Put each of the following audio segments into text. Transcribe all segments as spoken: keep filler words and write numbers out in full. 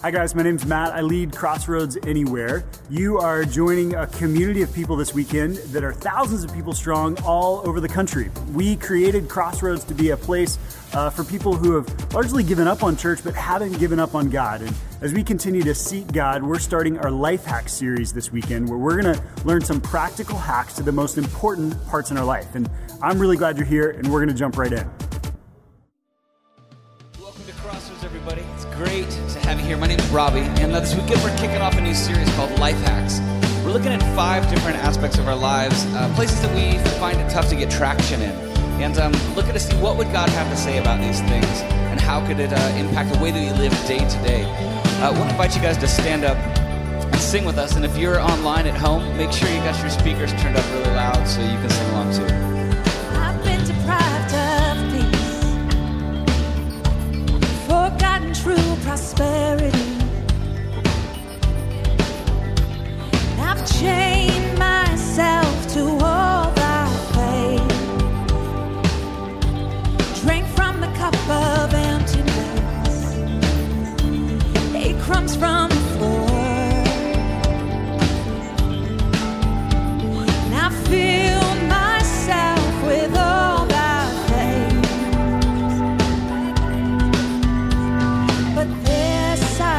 Hi guys, my name's Matt. I lead Crossroads Anywhere. You are joining a community of people this weekend that are thousands of people strong all over the country. We created Crossroads to be a place uh, for people who have largely given up on church but haven't given up on God. And as we continue to seek God, we're starting our Life Hacks series this weekend where we're going to learn some practical hacks to the most important parts in our life. And I'm really glad you're here, and we're going to jump right in. Welcome to Crossroads, everybody. It's great to have you here. My name is Robbie, and uh, this weekend we're kicking off a new series called Life Hacks. We're looking at five different aspects of our lives, uh, places that we find it tough to get traction in, and um, looking to see what would God have to say about these things, and how could it uh, impact the way that we live day to day. Uh, I want to invite you guys to stand up and sing with us, and if you're online at home, make sure you got your speakers turned up really loud so you can sing along too. I've been deprived of peace, forgotten true prosperity. I've chained myself to all thy faith, drank from the cup of emptiness, ate crumbs from the floor. And I filled myself with all thy faith, but this I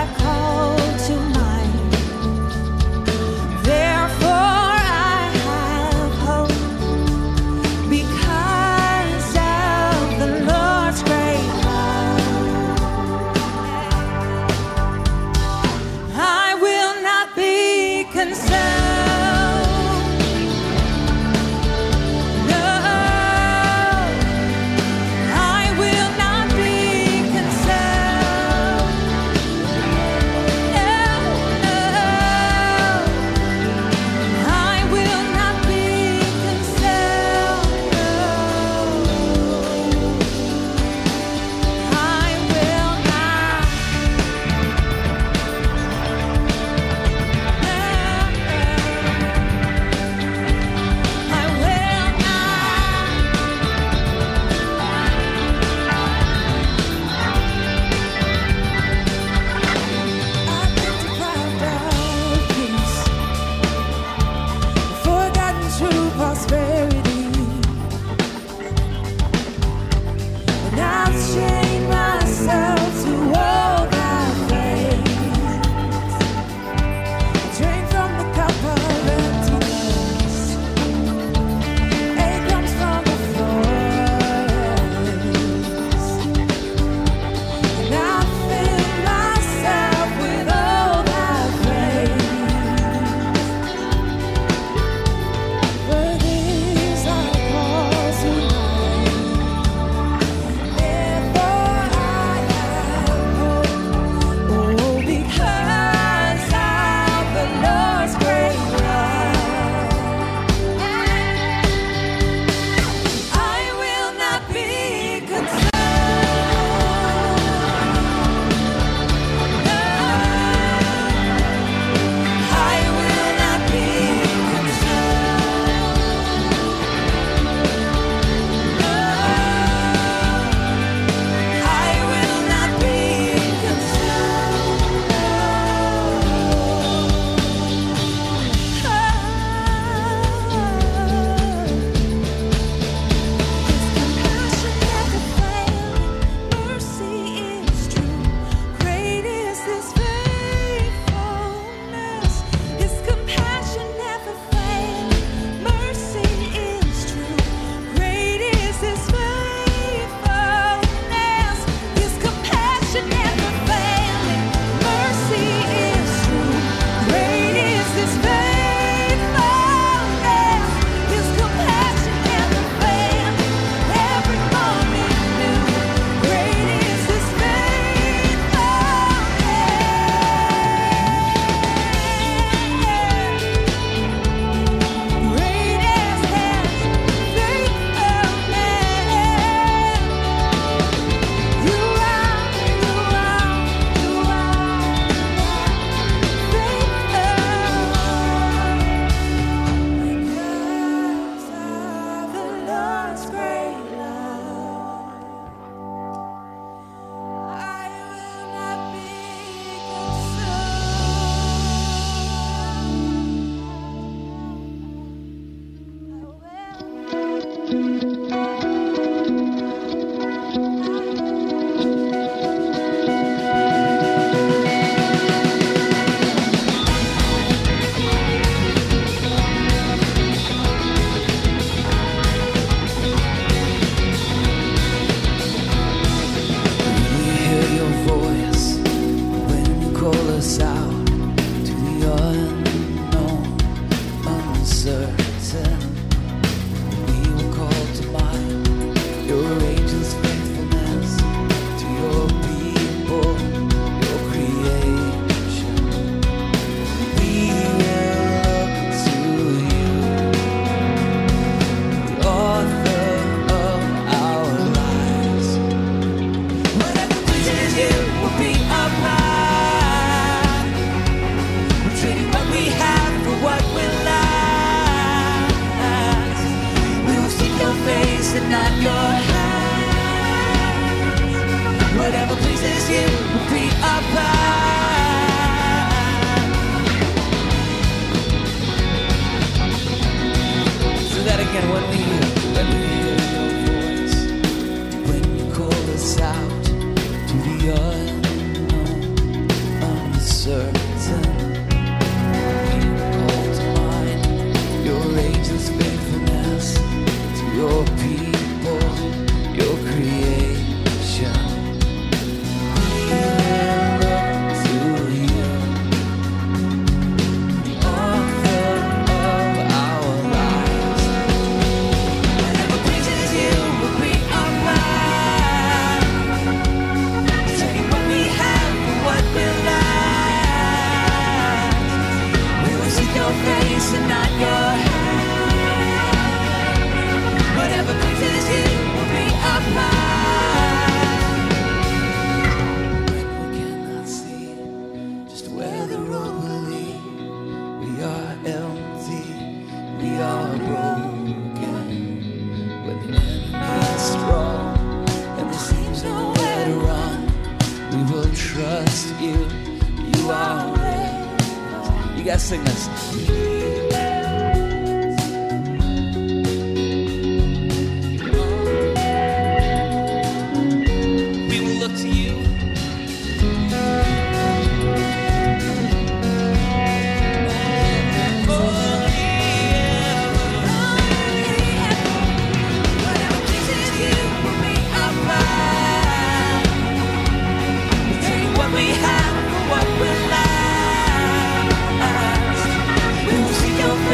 and not your hands. Whatever pleases you will be our path. So that again, when we hear, when we hear your voice, when you call us out to the unknown, uncertain, we call to mind your ageless faithfulness to your people, your creation. We look to you, the author of our lives. Whatever pleases you will be our path. Take what we have for what will last. We will seek your face and not your hand. Whatever pleases you will be our path. When we cannot see just where the road will lead, we are empty, we are broken. When the enemy is strong and there seems nowhere to run, we will trust you. You are with. You guys sing this. We will look to you. Whatever pleases you will be our path. Take what we have for what will last. We will seek your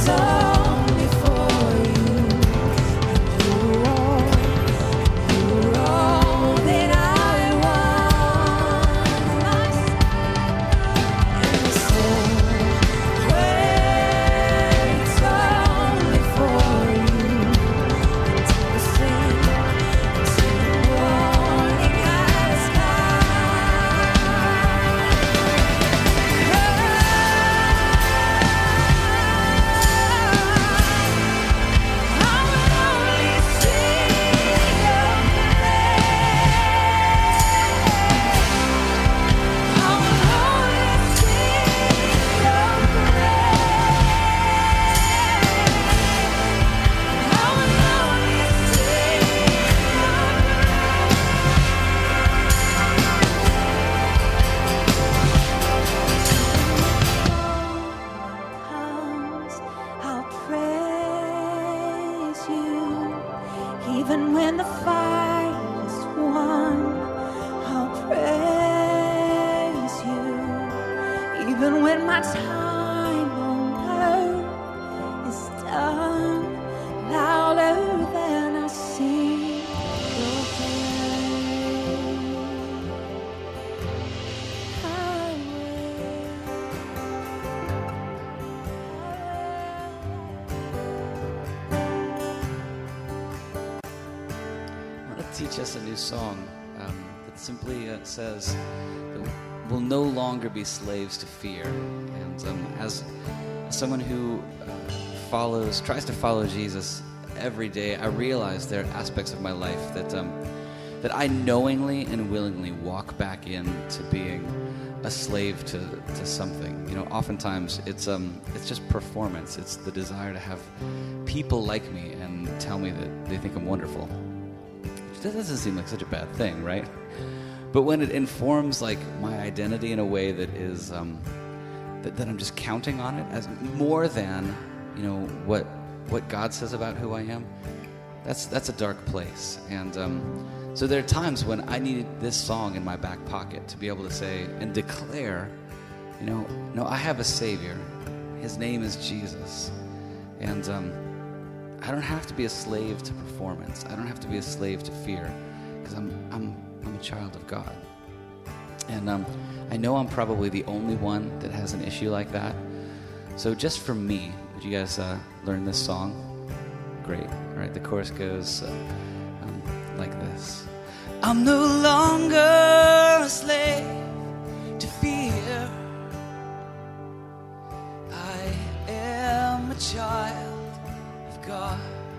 is only for you. You're all, you're all that I want. My soul waits only for you. Until the sing, until the morning has comes, I'll praise you. Even when the fight is won, I'll praise you. Even when my time on earth is done, louder than I sing your praise. I I want to teach us a new song um, that simply uh, says that we'll no longer be slaves to fear. And um, as someone who uh, follows, tries to follow Jesus every day, I realize there are aspects of my life that um, that I knowingly and willingly walk back into being a slave to, to something. You know, oftentimes it's um it's just performance. It's the desire to have people like me and tell me that they think I'm wonderful. That doesn't seem like such a bad thing, right? But when it informs like my identity in a way that is um, that, that I'm just counting on it as more than, you know, what what God says about who I am, that's that's a dark place. And um, so there are times when I needed this song in my back pocket to be able to say and declare, you know, no, I have a Savior. His name is Jesus, and um, I don't have to be a slave to performance. I don't have to be a slave to fear, because I'm I'm I'm a child of God. And um, I know I'm probably the only one that has an issue like that. So just for me, would you guys uh, learn this song? Great. All right, the chorus goes uh, um, like this. I'm no longer a slave to fear. I am a child of God.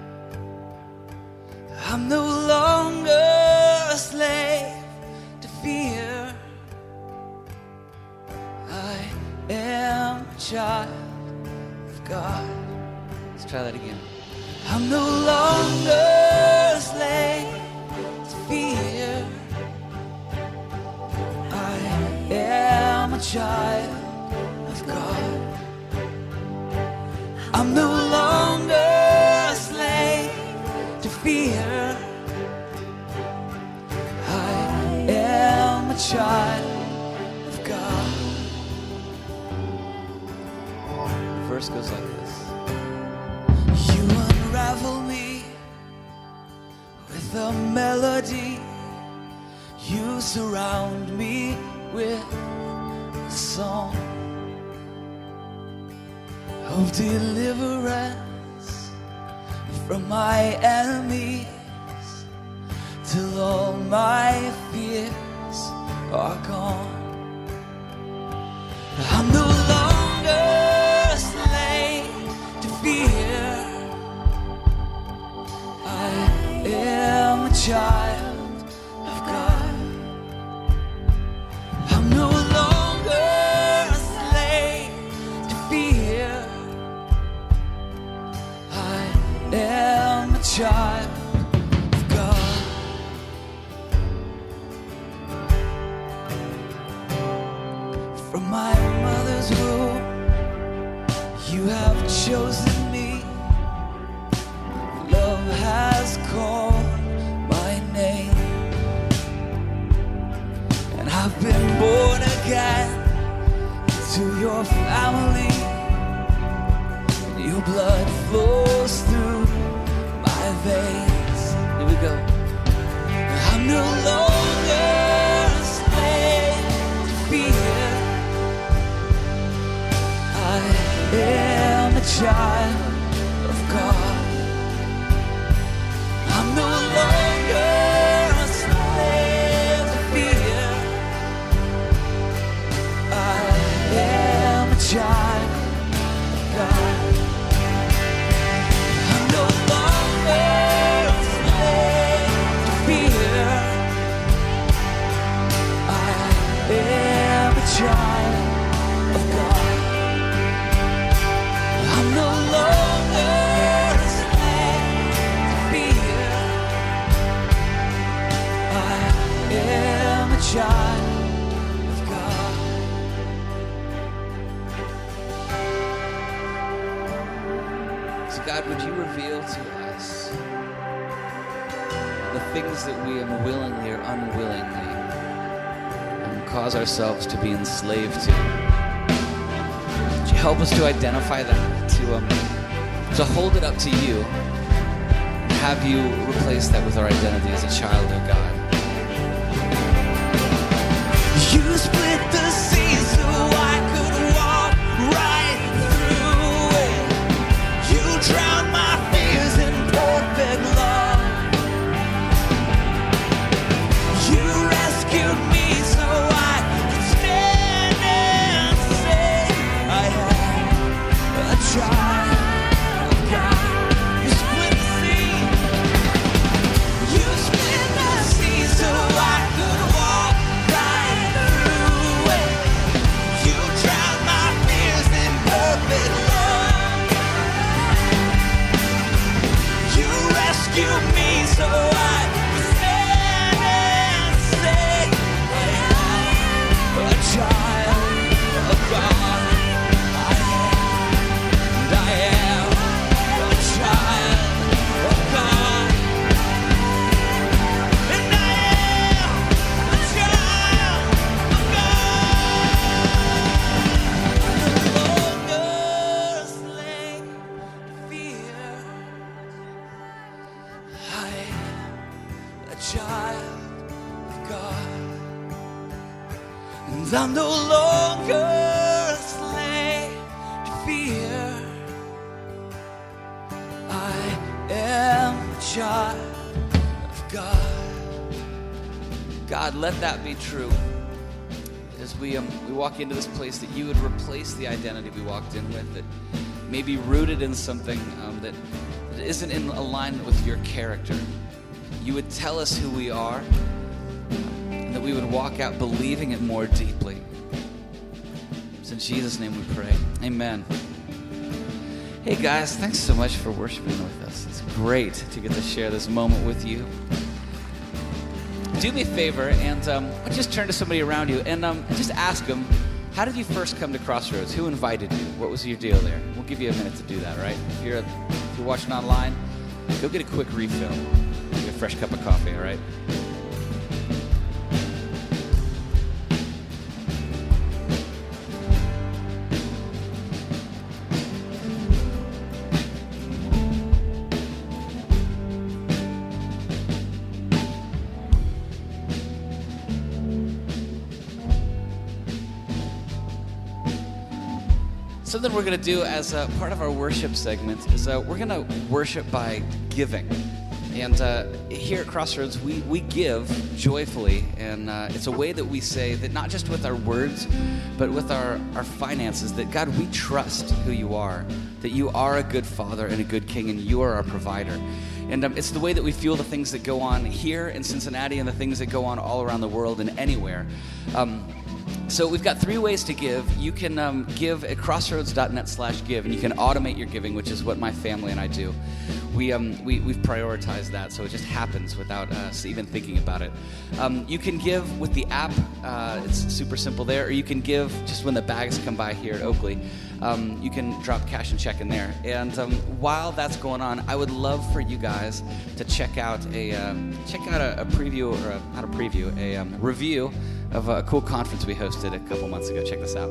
I'm no longer a slave to fear. I am a child of God. Let's try that again. I'm no longer a slave to fear. I am a child of God. I'm no longer a slave to fear. I am a child of God. The verse goes like this. You unravel me with a melody. You surround me with a song of deliverance from my enemies, till all my fears are gone. I'm no longer a slave to fear. I am a child of God. I'm no longer a slave to fear. I am a child of God. From my mother's womb, you have chosen me. Love has called my name, and I've been born again to your family. Your blood am a child of God. I'm no longer a slave to fear. I am a child of God. I'm no longer a slave to fear. I am a child of God. I'm no longer a slave to fear. I am a child of God. So God, would you reveal to us the things that we unwillingly or unwillingly um, cause ourselves to be enslaved to? Would you help us to identify that, to um, to hold it up to you, and have you replace that with our identity as a child of God? You split the sea so I could walk right through it. You drowned my fears in perfect love. You rescued me so I could stand and say I am a child of God. You split the sea. You split the sea so I could walk right through it. You drowned my fears in perfect love. You rescued me so I could stand and say I am a child of God. I am, and I am a child of God. And I am a child of God. No longer a slave to fear. I am a child of God. And I'm no longer a slave to fear. I am a child of God. God, let that be true. As we um, we walk into this place, that you would replace the identity we walked in with, that may be rooted in something um, that, that isn't in alignment with your character. You would tell us who we are, and that we would walk out believing it more deeply. It's in Jesus' name we pray. Amen. Hey guys, thanks so much for worshiping with us. It's great to get to share this moment with you. Do me a favor and um, just turn to somebody around you and um, just ask them, how did you first come to Crossroads? Who invited you? What was your deal there? We'll give you a minute to do that, right? If you're, if you're watching online, go get a quick refill. Get a fresh cup of coffee, all right? Something we're going to do as a part of our worship segment is uh, we're going to worship by giving. And uh, here at Crossroads, we, we give joyfully, and uh, it's a way that we say that not just with our words, but with our, our finances, that God, we trust who you are, that you are a good father and a good king, and you are our provider. And um, it's the way that we feel the things that go on here in Cincinnati and the things that go on all around the world and anywhere. Um, So we've got three ways to give. You can um, give at crossroads.net slash give, and you can automate your giving, which is what my family and I do. We, um, we, we've prioritized that, so it just happens without us even thinking about it. Um, you can give with the app. Uh, it's super simple there. Or you can give just when the bags come by here at Oakley. Um, you can drop cash and check in there. And um, while that's going on, I would love for you guys to check out a uh, check out a, a preview, or a, not a preview, a um, review of a cool conference we hosted a couple months ago. Check this out.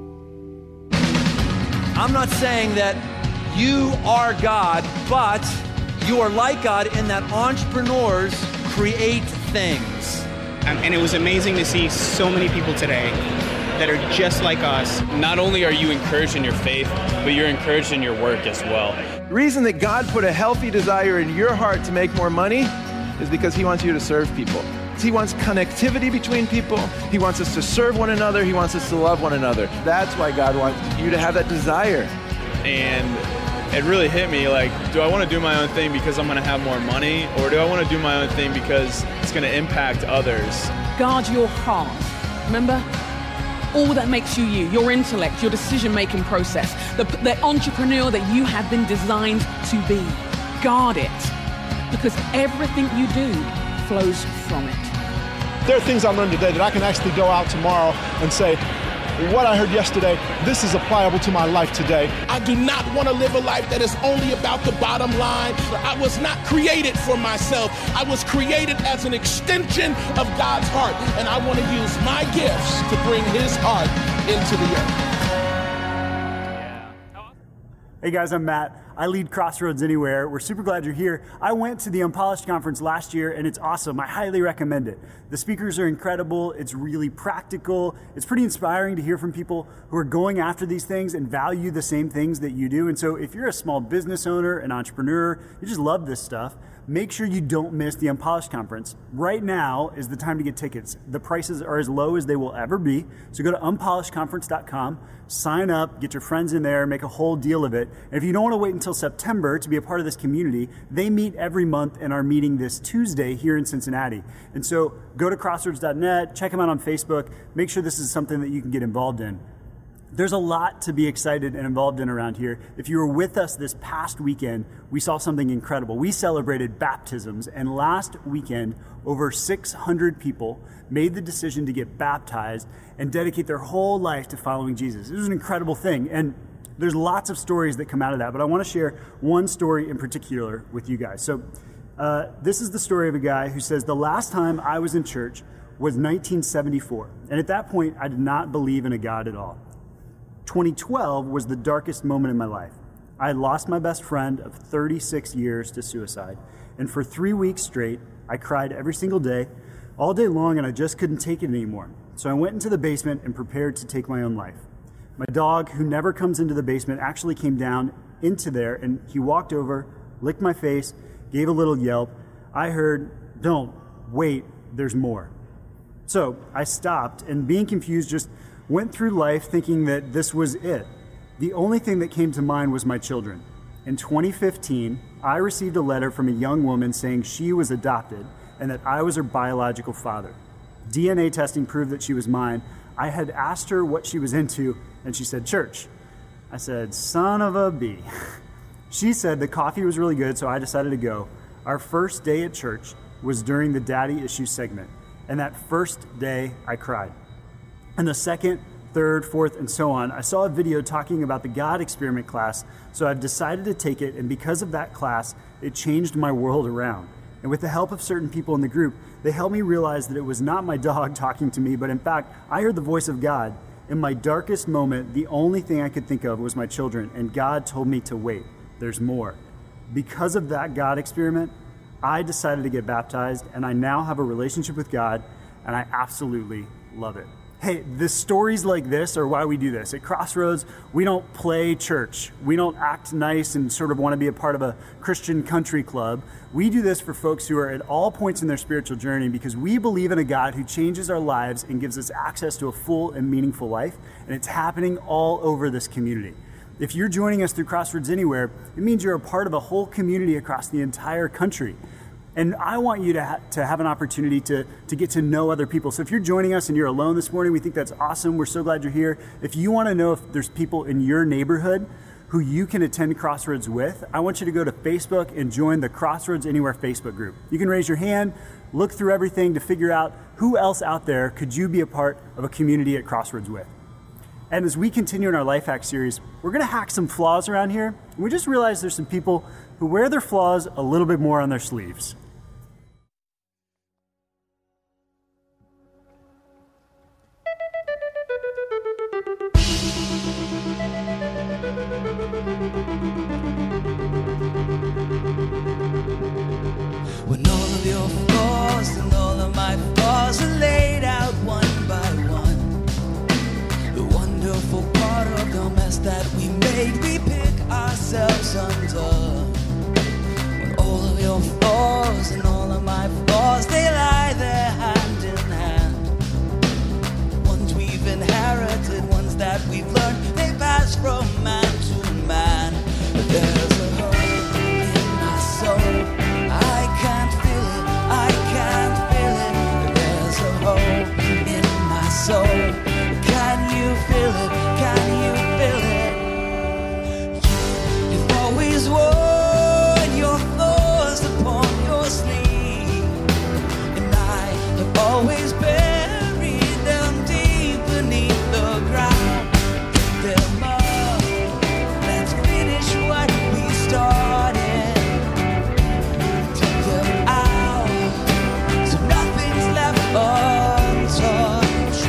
I'm not saying that you are God, but you are like God in that entrepreneurs create things. Um, and it was amazing to see so many people today that are just like us. Not only are you encouraged in your faith, but you're encouraged in your work as well. The reason that God put a healthy desire in your heart to make more money is because he wants you to serve people. He wants connectivity between people. He wants us to serve one another. He wants us to love one another. That's why God wants you to have that desire. And it really hit me, like, do I want to do my own thing because I'm going to have more money, or do I want to do my own thing because it's going to impact others? Guard your heart. Remember? All that makes you you, your intellect, your decision-making process, the, the entrepreneur that you have been designed to be. Guard it, because everything you do flows from it. There are things I learned today that I can actually go out tomorrow and say, what I heard yesterday, this is applicable to my life today. I do not want to live a life that is only about the bottom line. I was not created for myself. I was created as an extension of God's heart, and I want to use my gifts to bring his heart into the earth. Hey guys, I'm Matt. I lead Crossroads Anywhere. We're super glad you're here. I went to the Unpolished Conference last year and it's awesome. I highly recommend it. The speakers are incredible. It's really practical. It's pretty inspiring to hear from people who are going after these things and value the same things that you do. And so if you're a small business owner, an entrepreneur, you just love this stuff, make sure you don't miss the Unpolished Conference. Right now is the time to get tickets. The prices are as low as they will ever be. So go to unpolished conference dot com, sign up, get your friends in there, make a whole deal of it. And if you don't want to wait until September to be a part of this community, they meet every month and are meeting this Tuesday here in Cincinnati. And so go to crossroads dot net, check them out on Facebook, make sure this is something that you can get involved in. There's a lot to be excited and involved in around here. If you were with us this past weekend, we saw something incredible. We celebrated baptisms, and last weekend, over six hundred people made the decision to get baptized and dedicate their whole life to following Jesus. It was an incredible thing, and there's lots of stories that come out of that, but I want to share one story in particular with you guys. So uh, this is the story of a guy who says, the last time I was in church was nineteen seventy-four, and at that point, I did not believe in a God at all. twenty twelve was the darkest moment in my life. I had lost my best friend of thirty-six years to suicide, and for three weeks straight, I cried every single day, all day long, and I just couldn't take it anymore. So I went into the basement and prepared to take my own life. My dog, who never comes into the basement, actually came down into there, and he walked over, licked my face, gave a little yelp. I heard, "Don't, wait, there's more." So I stopped, and being confused, just went through life thinking that this was it. The only thing that came to mind was my children. In twenty fifteen, I received a letter from a young woman saying she was adopted and that I was her biological father. D N A testing proved that she was mine. I had asked her what she was into, and she said, "Church." I said, "Son of a bee." She said the coffee was really good, so I decided to go. Our first day at church was during the Daddy Issues segment, and that first day I cried. And the second, third, fourth, and so on, I saw a video talking about the God Experiment class, so I've decided to take it, and because of that class, it changed my world around. And with the help of certain people in the group, they helped me realize that it was not my dog talking to me, but in fact, I heard the voice of God. In my darkest moment, the only thing I could think of was my children, and God told me to wait. There's more. Because of that God experiment, I decided to get baptized, and I now have a relationship with God, and I absolutely love it. Hey, the stories like this are why we do this. At Crossroads, we don't play church. We don't act nice and sort of want to be a part of a Christian country club. We do this for folks who are at all points in their spiritual journey because we believe in a God who changes our lives and gives us access to a full and meaningful life, and it's happening all over this community. If you're joining us through Crossroads Anywhere, it means you're a part of a whole community across the entire country. And I want you to, ha- to have an opportunity to, to get to know other people. So if you're joining us and you're alone this morning, we think that's awesome. We're so glad you're here. If you want to know if there's people in your neighborhood who you can attend Crossroads with, I want you to go to Facebook and join the Crossroads Anywhere Facebook group. You can raise your hand, look through everything to figure out who else out there could you be a part of a community at Crossroads with. And as we continue in our Life Hack series, we're going to hack some flaws around here. And we just realized there's some people who wear their flaws a little bit more on their sleeves. When all of your flaws and all of my flaws are laid out one by one, that we made, we pick ourselves undone. When all of your flaws and all of my flaws, they lie there hand in hand. Ones we've inherited, ones that we've learned, they pass from man to man. But there's a hole in my soul, I can't feel it, I can't feel it. There's a hole in my soul, can you feel it, can you feel it? You've always worn your flaws upon your sleeve, and I have always buried them deep beneath the ground. Pick them up, let's finish what we started. Take them out, so nothing's left untouched.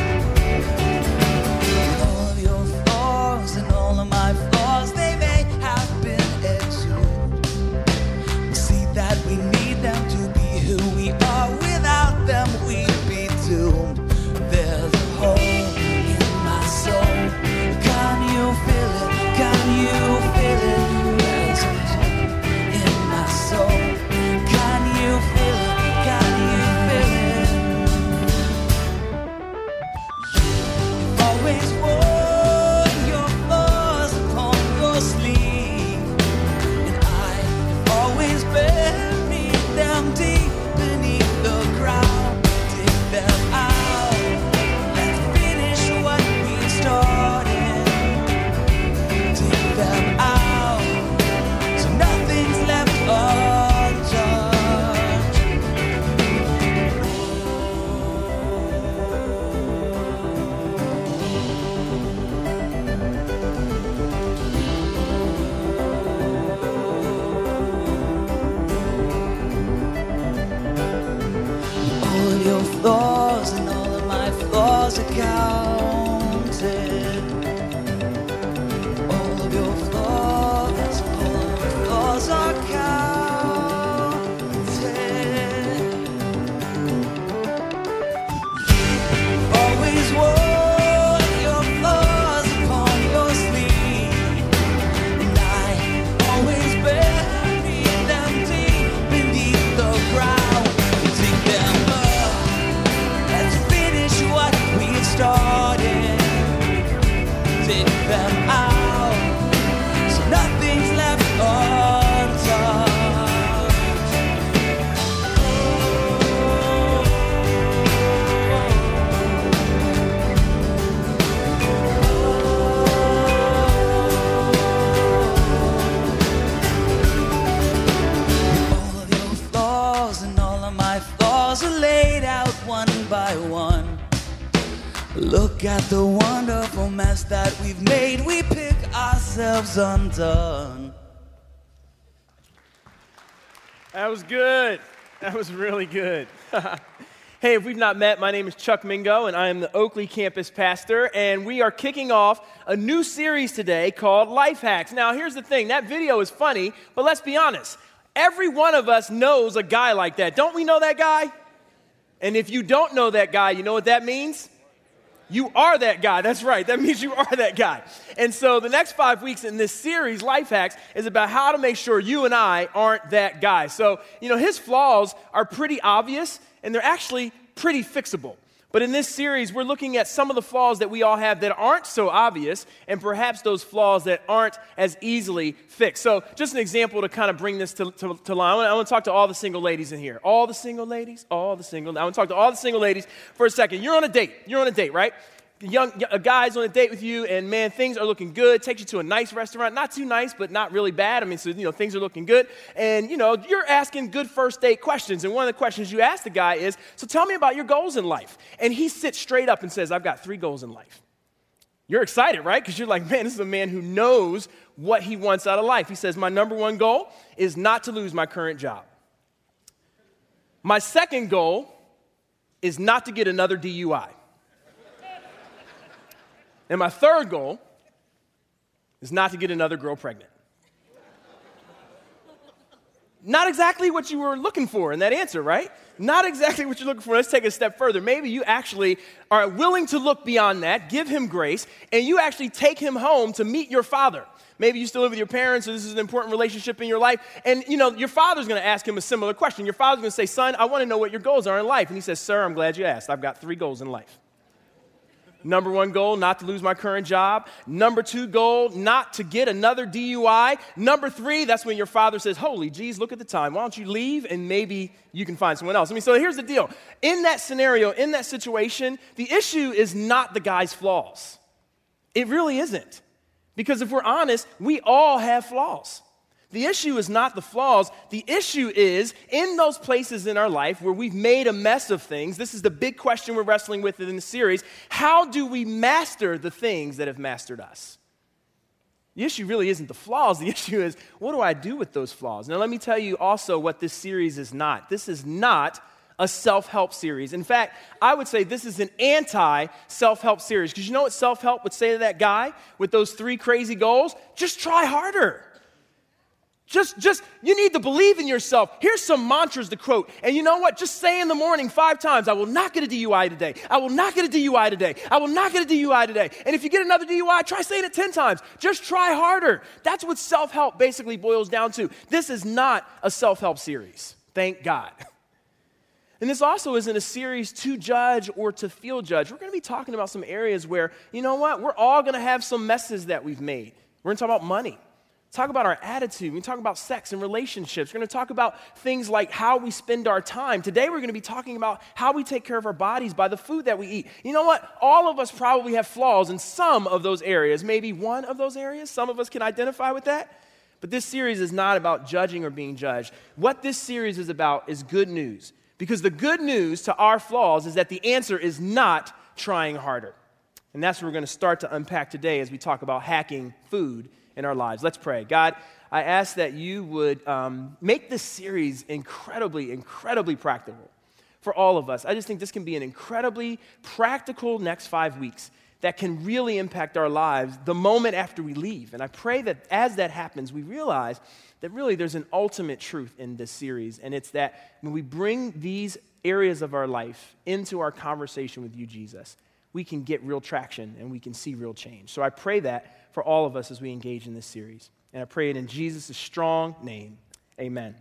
With all of your flaws and all of my flaws, they may have been exhumed. We see that we need them to be who we are. Without them, we'd be doomed. There's a hole in my soul. Can you feel it? Can you feel it? There's a hole in my soul. Can you feel it? Can you feel it? You've always worn your flaws upon your sleeve, and I have always buried them deep beneath the ground. Dig them out, let's finish what we started. Dig them out, so nothing's left untouched. All of your flaws and all of my flaws are counted. All of your flaws, all of my flaws are counted. You've always worn your flaws upon your sleeve, and I always buried them deep beneath the ground. Dig them up, let's finish what we started. Dig them out, so nothing's left untouched. All of your flaws and all of my flaws are laid out one by one. Look at the wonderful mess that we've made. We pick ourselves undone. That was good. That was really good. Hey, if we've not met, my name is Chuck Mingo, and I am the Oakley campus pastor, and we are kicking off a new series today called Life Hacks. Now, here's the thing. That video is funny, but let's be honest. Every one of us knows a guy like that. Don't we know that guy? And if you don't know that guy, you know what that means? You are that guy. That's right. That means you are that guy. And so the next five weeks in this series, Life Hacks, is about how to make sure you and I aren't that guy. So, you know, his flaws are pretty obvious, and they're actually pretty fixable. But in this series, we're looking at some of the flaws that we all have that aren't so obvious, and perhaps those flaws that aren't as easily fixed. So just an example to kind of bring this to, to, to line. I want, I want to talk to all the single ladies in here. All the single ladies, all the single. I want to talk to all the single ladies for a second. You're on a date. You're on a date, right? Young a guy's on a date with you, and man, things are looking good. Takes you to a nice restaurant, not too nice, but not really bad. I mean, so you know, things are looking good, and you know, you're asking good first date questions. And one of the questions you ask the guy is, "So tell me about your goals in life." And he sits straight up and says, "I've got three goals in life." You're excited, right? Because you're like, man, this is a man who knows what he wants out of life. He says, "My number one goal is not to lose my current job. My second goal is not to get another D U I. And my third goal is not to get another girl pregnant." Not exactly what you were looking for in that answer, right? Not exactly what you're looking for. Let's take a step further. Maybe you actually are willing to look beyond that, give him grace, and you actually take him home to meet your father. Maybe you still live with your parents, or this is an important relationship in your life. And, you know, your father's going to ask him a similar question. Your father's going to say, son, I want to know what your goals are in life. And he says, sir, I'm glad you asked. I've got three goals in life. Number one goal, not to lose my current job. Number two goal, not to get another D U I. Number three, that's when your father says, holy geez, look at the time. Why don't you leave and maybe you can find someone else. I mean, so here's the deal. In that scenario, in that situation, the issue is not the guy's flaws. It really isn't. Because if we're honest, we all have flaws. The issue is not the flaws. The issue is in those places in our life where we've made a mess of things. This is the big question we're wrestling with in the series. How do we master the things that have mastered us? The issue really isn't the flaws. The issue is, what do I do with those flaws? Now, let me tell you also what this series is not. This is not a self-help series. In fact, I would say this is an anti-self-help series. Because you know what self-help would say to that guy with those three crazy goals? Just try harder. Just, just, you need to believe in yourself. Here's some mantras to quote. And you know what? Just say in the morning five times, I will not get a D U I today. I will not get a D U I today. I will not get a D U I today. And if you get another D U I, try saying it ten times. Just try harder. That's what self-help basically boils down to. This is not a self-help series. Thank God. And this also isn't a series to judge or to feel judged. We're going to be talking about some areas where, you know what? We're all going to have some messes that we've made. We're going to talk about money. Talk about our attitude. We talk about sex and relationships. We're going to talk about things like how we spend our time. Today, we're going to be talking about how we take care of our bodies by the food that we eat. You know what? All of us probably have flaws in some of those areas, maybe one of those areas. Some of us can identify with that. But this series is not about judging or being judged. What this series is about is good news. Because the good news to our flaws is that the answer is not trying harder. And that's what we're going to start to unpack today as we talk about hacking food in our lives. Let's pray. God, I ask that you would um, make this series incredibly, incredibly practical for all of us. I just think this can be an incredibly practical next five weeks that can really impact our lives the moment after we leave. And I pray that as that happens, we realize that really there's an ultimate truth in this series, and it's that when we bring these areas of our life into our conversation with you, Jesus, we can get real traction and we can see real change. So I pray that for all of us as we engage in this series. And I pray it in Jesus' strong name. Amen.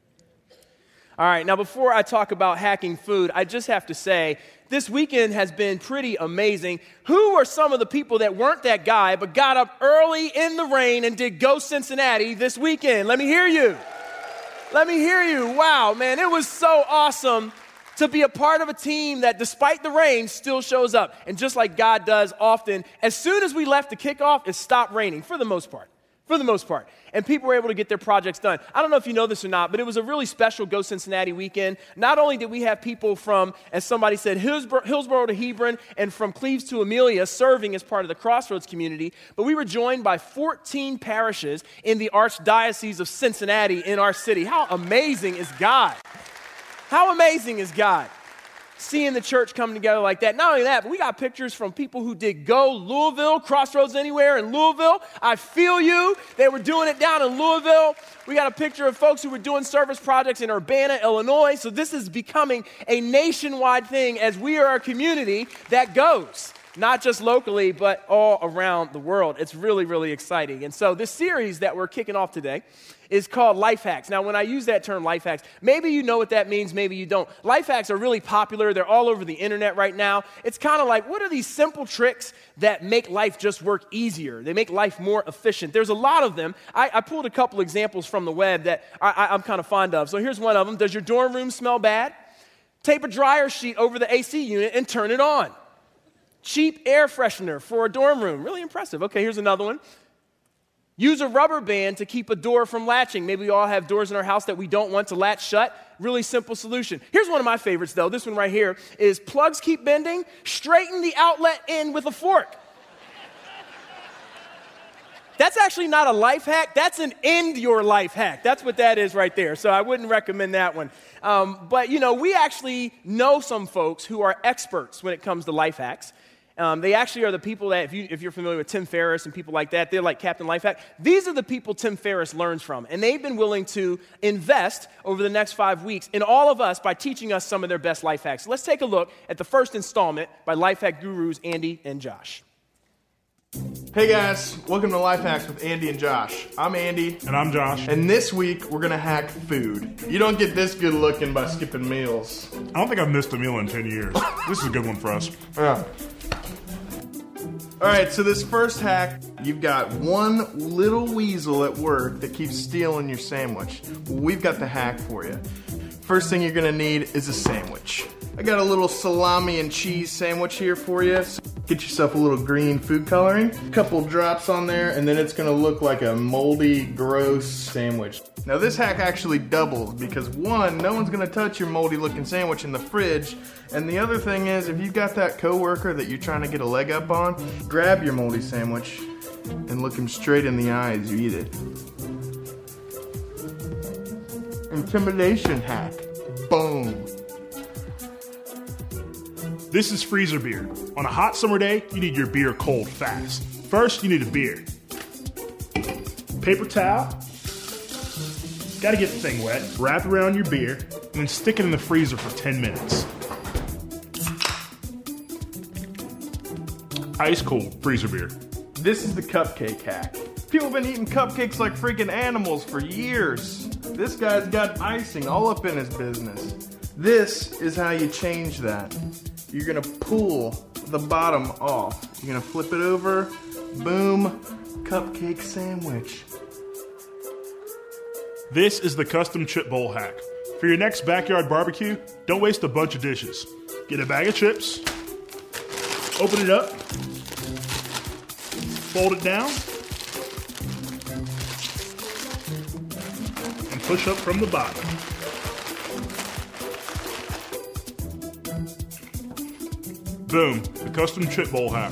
All right, now before I talk about hacking food, I just have to say, this weekend has been pretty amazing. Who are some of the people that weren't that guy but got up early in the rain and did Go Cincinnati this weekend? Let me hear you. Let me hear you. Wow, man, it was so awesome to be a part of a team that, despite the rain, still shows up. And just like God does often, as soon as we left the kickoff, it stopped raining for the most part. For the most part. And people were able to get their projects done. I don't know if you know this or not, but it was a really special Go Cincinnati weekend. Not only did we have people from, as somebody said, Hillsboro, Hillsboro to Hebron and from Cleves to Amelia serving as part of the Crossroads community, but we were joined by fourteen parishes in the Archdiocese of Cincinnati in our city. How amazing is God? How amazing is God? Seeing the church come together like that. Not only that, but we got pictures from people who did Go Louisville, Crossroads Anywhere in Louisville. I feel you. They were doing it down in Louisville. We got a picture of folks who were doing service projects in Urbana, Illinois. So this is becoming a nationwide thing as we are a community that goes. Not just locally, but all around the world. It's really, really exciting. And so this series that we're kicking off today is called Life Hacks. Now, when I use that term, Life Hacks, maybe you know what that means, maybe you don't. Life Hacks are really popular. They're all over the internet right now. It's kind of like, what are these simple tricks that make life just work easier? They make life more efficient. There's a lot of them. I, I pulled a couple examples from the web that I, I, I'm kind of fond of. So here's one of them. Does your dorm room smell bad? Tape a dryer sheet over the A C unit and turn it on. Cheap air freshener for a dorm room. Really impressive. Okay, here's another one. Use a rubber band to keep a door from latching. Maybe we all have doors in our house that we don't want to latch shut. Really simple solution. Here's one of my favorites, though. This one right here is plugs keep bending. Straighten the outlet in with a fork. That's actually not a life hack. That's an end your life hack. That's what that is right there. So I wouldn't recommend that one. Um, but, you know, we actually know some folks who are experts when it comes to life hacks. Um, they actually are the people that, if, you, if you're familiar with Tim Ferriss and people like that, they're like Captain Lifehack. These are the people Tim Ferriss learns from, and they've been willing to invest over the next five weeks in all of us by teaching us some of their best life hacks. So let's take a look at the first installment by Life Hack Gurus Andy and Josh. Hey guys, welcome to Life Hacks with Andy and Josh. I'm Andy. And I'm Josh. And this week, we're gonna hack food. You don't get this good looking by skipping meals. I don't think I've missed a meal in ten years. This is a good one for us. Yeah. Alright, so this first hack, you've got one little weasel at work that keeps stealing your sandwich. Well, we've got the hack for you. First thing you're gonna need is a sandwich. I got a little salami and cheese sandwich here for you. So get yourself a little green food coloring, a couple drops on there, and then it's gonna look like a moldy, gross sandwich. Now this hack actually doubles because one, no one's gonna touch your moldy looking sandwich in the fridge, and the other thing is if you've got that coworker that you're trying to get a leg up on, grab your moldy sandwich and look him straight in the eye as you eat it. Intimidation hack. Boom. This is freezer beer. On a hot summer day, you need your beer cold fast. First, you need a beer. Paper towel. Gotta get the thing wet. Wrap around your beer, and then stick it in the freezer for ten minutes. Ice cold freezer beer. This is the cupcake hack. People have been eating cupcakes like freaking animals for years. This guy's got icing all up in his business. This is how you change that. You're gonna pull the bottom off. You're gonna flip it over, boom, cupcake sandwich. This is the custom chip bowl hack. For your next backyard barbecue, don't waste a bunch of dishes. Get a bag of chips, open it up, fold it down, and push up from the bottom. Boom, the custom chip bowl hack.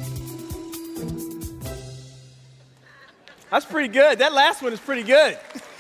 That's pretty good. That last one is pretty good.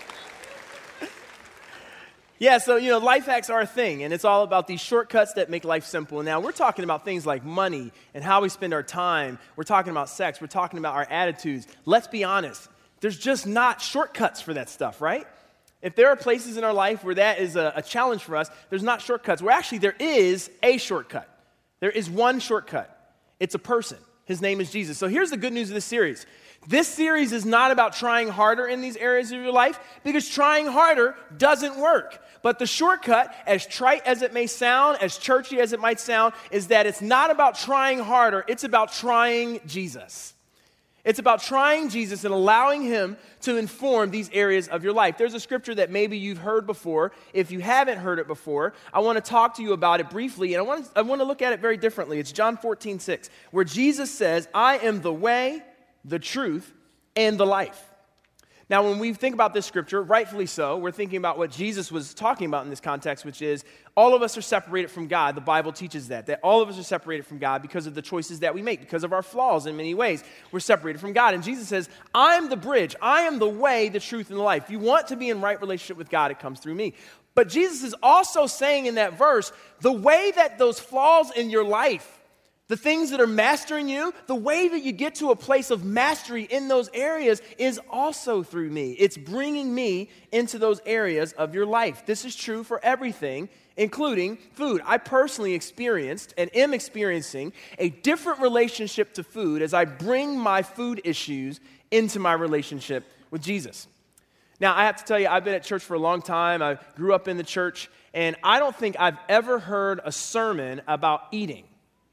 Yeah, so, you know, life hacks are a thing, and it's all about these shortcuts that make life simple. Now, we're talking about things like money and how we spend our time. We're talking about sex. We're talking about our attitudes. Let's be honest. There's just not shortcuts for that stuff, right? If there are places in our life where that is a, a challenge for us, there's not shortcuts. Where actually there is a shortcut. There is one shortcut. It's a person. His name is Jesus. So here's the good news of this series. This series is not about trying harder in these areas of your life because trying harder doesn't work. But the shortcut, as trite as it may sound, as churchy as it might sound, is that it's not about trying harder. It's about trying Jesus. It's about trying Jesus and allowing him to inform these areas of your life. There's a scripture that maybe you've heard before. If you haven't heard it before, I want to talk to you about it briefly, and I want to, I want to look at it very differently. It's John fourteen six, where Jesus says, I am the way, the truth, and the life. Now, when we think about this scripture, rightfully so, we're thinking about what Jesus was talking about in this context, which is all of us are separated from God. The Bible teaches that, that all of us are separated from God because of the choices that we make, because of our flaws in many ways. We're separated from God. And Jesus says, I'm the bridge. I am the way, the truth, and the life. If you want to be in right relationship with God, it comes through me. But Jesus is also saying in that verse, the way that those flaws in your life, the things that are mastering you, the way that you get to a place of mastery in those areas is also through me. It's bringing me into those areas of your life. This is true for everything, including food. I personally experienced and am experiencing a different relationship to food as I bring my food issues into my relationship with Jesus. Now, I have to tell you, I've been at church for a long time. I grew up in the church, and I don't think I've ever heard a sermon about eating.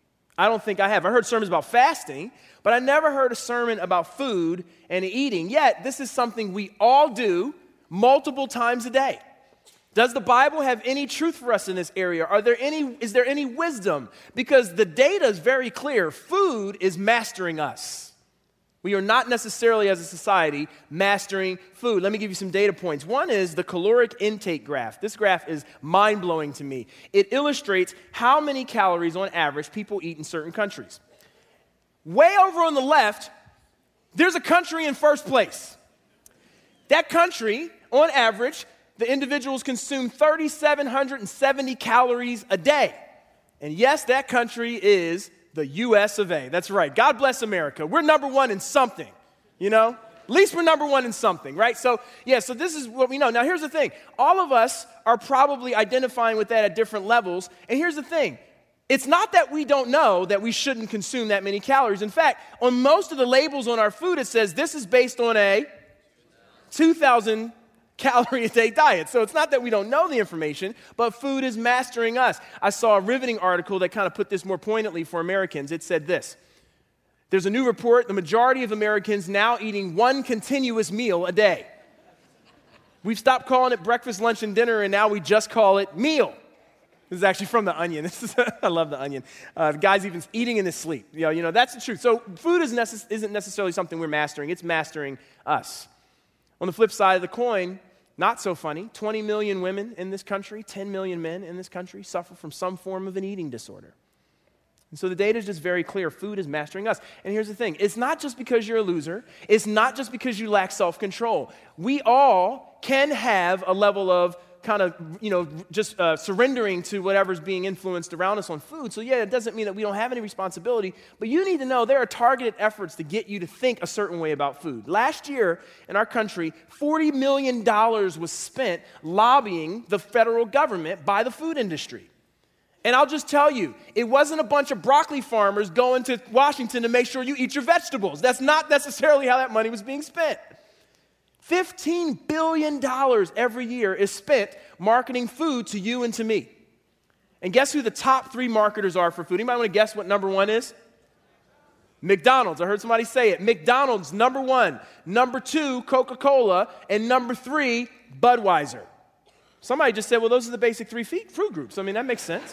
I don't think I have. I heard sermons about fasting, but I never heard a sermon about food and eating. Yet, this is something we all do multiple times a day. Does the Bible have any truth for us in this area? Are there any, is there any wisdom? Because the data is very clear. Food is mastering us. We are not necessarily, as a society, mastering food. Let me give you some data points. One is the caloric intake graph. This graph is mind-blowing to me. It illustrates how many calories, on average, people eat in certain countries. Way over on the left, there's a country in first place. That country, on average, the individuals consume three thousand seven hundred seventy calories a day. And yes, that country is The U S of A. That's right. God bless America. We're number one in something, you know? At least we're number one in something, right? So, yeah, so this is what we know. Now, here's the thing. All of us are probably identifying with that at different levels. And here's the thing. It's not that we don't know that we shouldn't consume that many calories. In fact, on most of the labels on our food, it says this is based on a two thousand calorie a day diet. So it's not that we don't know the information, but food is mastering us. I saw a riveting article that kind of put this more poignantly for Americans. It said this: there's a new report, the majority of Americans now eating one continuous meal a day. We've stopped calling it breakfast, lunch, and dinner, and now we just call it meal. This is actually from The Onion. This is, I love The Onion. Uh, the guy's even eating in his sleep. You know, you know, that's the truth. So food is necess- isn't necessarily something we're mastering. It's mastering us. On the flip side of the coin, not so funny, twenty million women in this country, ten million men in this country suffer from some form of an eating disorder. And so the data is just very clear. Food is mastering us. And here's the thing. It's not just because you're a loser. It's not just because you lack self-control. We all can have a level of kind of, you know, just uh, surrendering to whatever's being influenced around us on food. So yeah, it doesn't mean that we don't have any responsibility, but you need to know there are targeted efforts to get you to think a certain way about food. Last year in our country, forty million dollars was spent lobbying the federal government by the food industry. And I'll just tell you, it wasn't a bunch of broccoli farmers going to Washington to make sure you eat your vegetables. That's not necessarily how that money was being spent. fifteen billion dollars every year is spent marketing food to you and to me. And guess who the top three marketers are for food? Anybody want to guess what number one is? McDonald's. I heard somebody say it. McDonald's, number one. Number two, Coca-Cola. And number three, Budweiser. Somebody just said, well, those are the basic three food groups. I mean, that makes sense.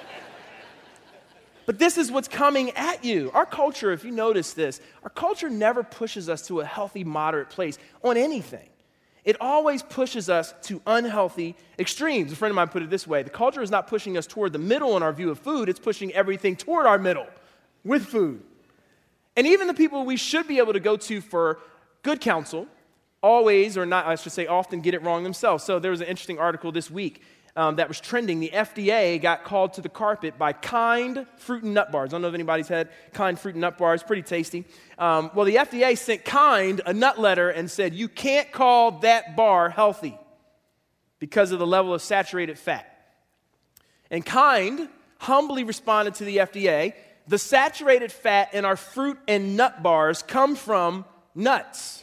But this is what's coming at you. Our culture, if you notice this, our culture never pushes us to a healthy, moderate place on anything. It always pushes us to unhealthy extremes. A friend of mine put it this way: the culture is not pushing us toward the middle in our view of food, it's pushing everything toward our middle with food. And even the people we should be able to go to for good counsel always, or not, I should say often, get it wrong themselves. So there was an interesting article this week Um, that was trending. The F D A got called to the carpet by Kind fruit and nut bars. I don't know if anybody's had Kind fruit and nut bars. Pretty tasty. Um, well, the F D A sent Kind a nut letter and said, you can't call that bar healthy because of the level of saturated fat. And Kind humbly responded to the F D A, the saturated fat in our fruit and nut bars come from nuts.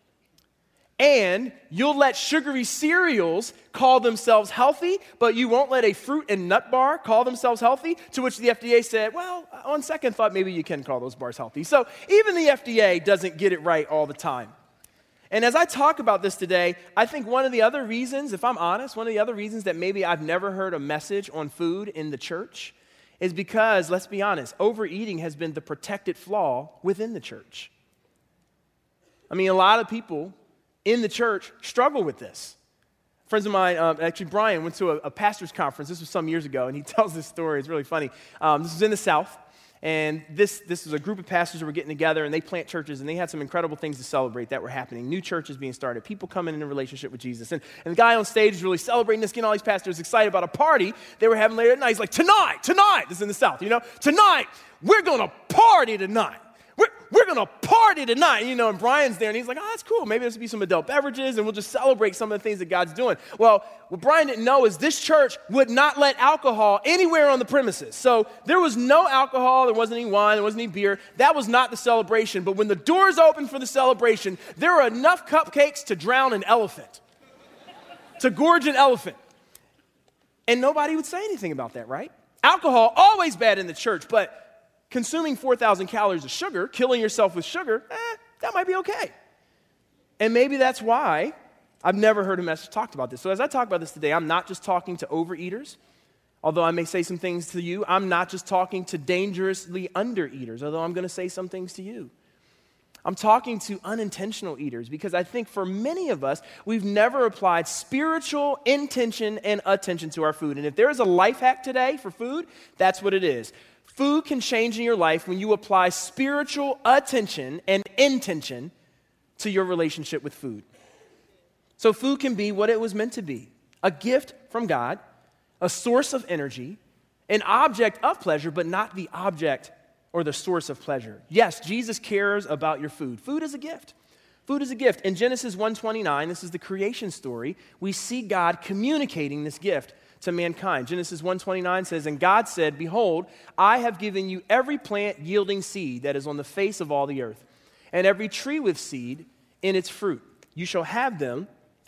And you'll let sugary cereals call themselves healthy, but you won't let a fruit and nut bar call themselves healthy? To which the F D A said, well, on second thought, maybe you can call those bars healthy. So even the F D A doesn't get it right all the time. And as I talk about this today, I think one of the other reasons, if I'm honest, one of the other reasons that maybe I've never heard a message on food in the church is because, let's be honest, overeating has been the protected flaw within the church. I mean, a lot of people in the church struggle with this. Friends of mine, um, actually Brian, went to a, a pastor's conference. This was some years ago, and he tells this story. It's really funny. Um, this was in the South, and this, this was a group of pastors who were getting together, and they plant churches, and they had some incredible things to celebrate that were happening. New churches being started, people coming in a relationship with Jesus. And, and the guy on stage is really celebrating this, getting all these pastors excited about a party they were having later at night. He's like, tonight, tonight, this is in the South, you know, tonight, we're going to party tonight. We're, we're going to party tonight, you know, and Brian's there, and he's like, oh, that's cool. Maybe there's going to be some adult beverages, and we'll just celebrate some of the things that God's doing. Well, what Brian didn't know is this church would not let alcohol anywhere on the premises. So there was no alcohol, there wasn't any wine, there wasn't any beer. That was not the celebration. But when the doors opened for the celebration, there were enough cupcakes to drown an elephant, to gorge an elephant. And nobody would say anything about that, right? Alcohol, always bad in the church, but consuming four thousand calories of sugar, killing yourself with sugar, eh, that might be okay. And maybe that's why I've never heard a message talked about this. So as I talk about this today, I'm not just talking to overeaters, although I may say some things to you. I'm not just talking to dangerously undereaters, although I'm going to say some things to you. I'm talking to unintentional eaters because I think for many of us, we've never applied spiritual intention and attention to our food. And if there is a life hack today for food, that's what it is. Food can change in your life when you apply spiritual attention and intention to your relationship with food. So food can be what it was meant to be, a gift from God, a source of energy, an object of pleasure, but not the object or the source of pleasure. Yes, Jesus cares about your food. Food is a gift. Food is a gift. In Genesis one twenty-nine, this is the creation story, we see God communicating this gift to mankind. Genesis one twenty-nine says, "And God said, Behold, I have given you every plant yielding seed that is on the face of all the earth, and every tree with seed in its fruit. You shall have them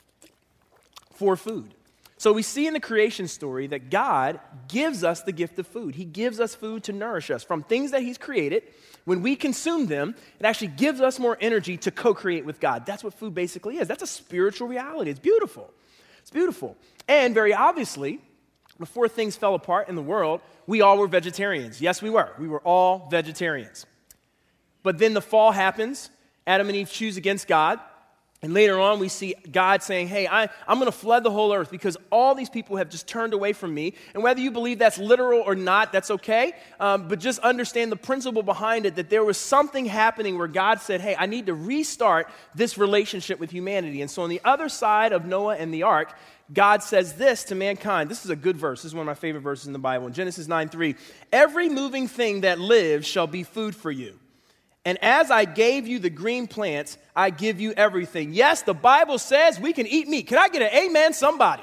for food." So we see in the creation story that God gives us the gift of food. He gives us food to nourish us from things that he's created. When we consume them, it actually gives us more energy to co-create with God. That's what food basically is. That's a spiritual reality. It's beautiful. It's beautiful. And very obviously, before things fell apart in the world, we all were vegetarians. Yes, we were. We were all vegetarians. But then the fall happens. Adam and Eve choose against God. And later on, we see God saying, hey, I, I'm going to flood the whole earth because all these people have just turned away from me. And whether you believe that's literal or not, that's okay. Um, but just understand the principle behind it, that there was something happening where God said, hey, I need to restart this relationship with humanity. And so on the other side of Noah and the ark, God says this to mankind. This is a good verse. This is one of my favorite verses in the Bible. In Genesis nine three, every moving thing that lives shall be food for you. And as I gave you the green plants, I give you everything. Yes, the Bible says we can eat meat. Can I get an amen, somebody?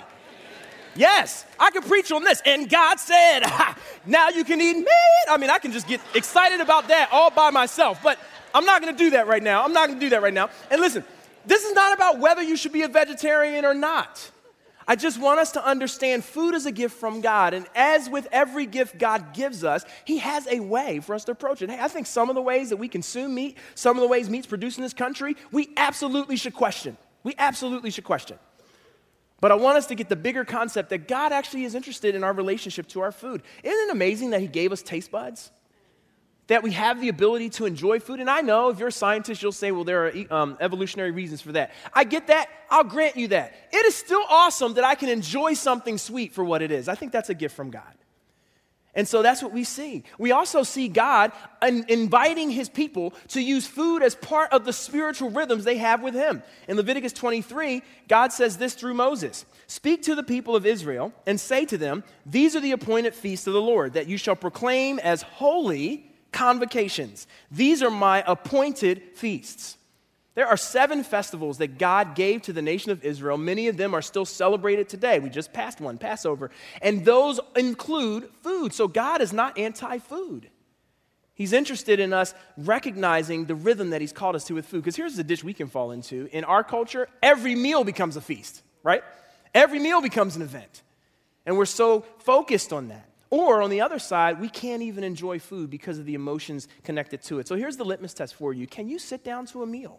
Yes, I can preach on this. And God said, now you can eat meat. I mean, I can just get excited about that all by myself. But I'm not going to do that right now. I'm not going to do that right now. And listen, this is not about whether you should be a vegetarian or not. I just want us to understand food is a gift from God. And as with every gift God gives us, he has a way for us to approach it. Hey, I think some of the ways that we consume meat, some of the ways meat's produced in this country, we absolutely should question. We absolutely should question. But I want us to get the bigger concept that God actually is interested in our relationship to our food. Isn't it amazing that he gave us taste buds? That we have the ability to enjoy food. And I know if you're a scientist, you'll say, well, there are um, evolutionary reasons for that. I get that. I'll grant you that. It is still awesome that I can enjoy something sweet for what it is. I think that's a gift from God. And so that's what we see. We also see God in- inviting his people to use food as part of the spiritual rhythms they have with him. In Leviticus twenty-three, God says this through Moses. Speak to the people of Israel and say to them, these are the appointed feasts of the Lord that you shall proclaim as holy convocations. These are my appointed feasts. There are seven festivals that God gave to the nation of Israel. Many of them are still celebrated today. We just passed one, Passover. And those include food. So God is not anti-food. He's interested in us recognizing the rhythm that he's called us to with food. Because here's the ditch we can fall into. In our culture, every meal becomes a feast, right? Every meal becomes an event. And we're so focused on that. Or on the other side, we can't even enjoy food because of the emotions connected to it. So here's the litmus test for you. Can you sit down to a meal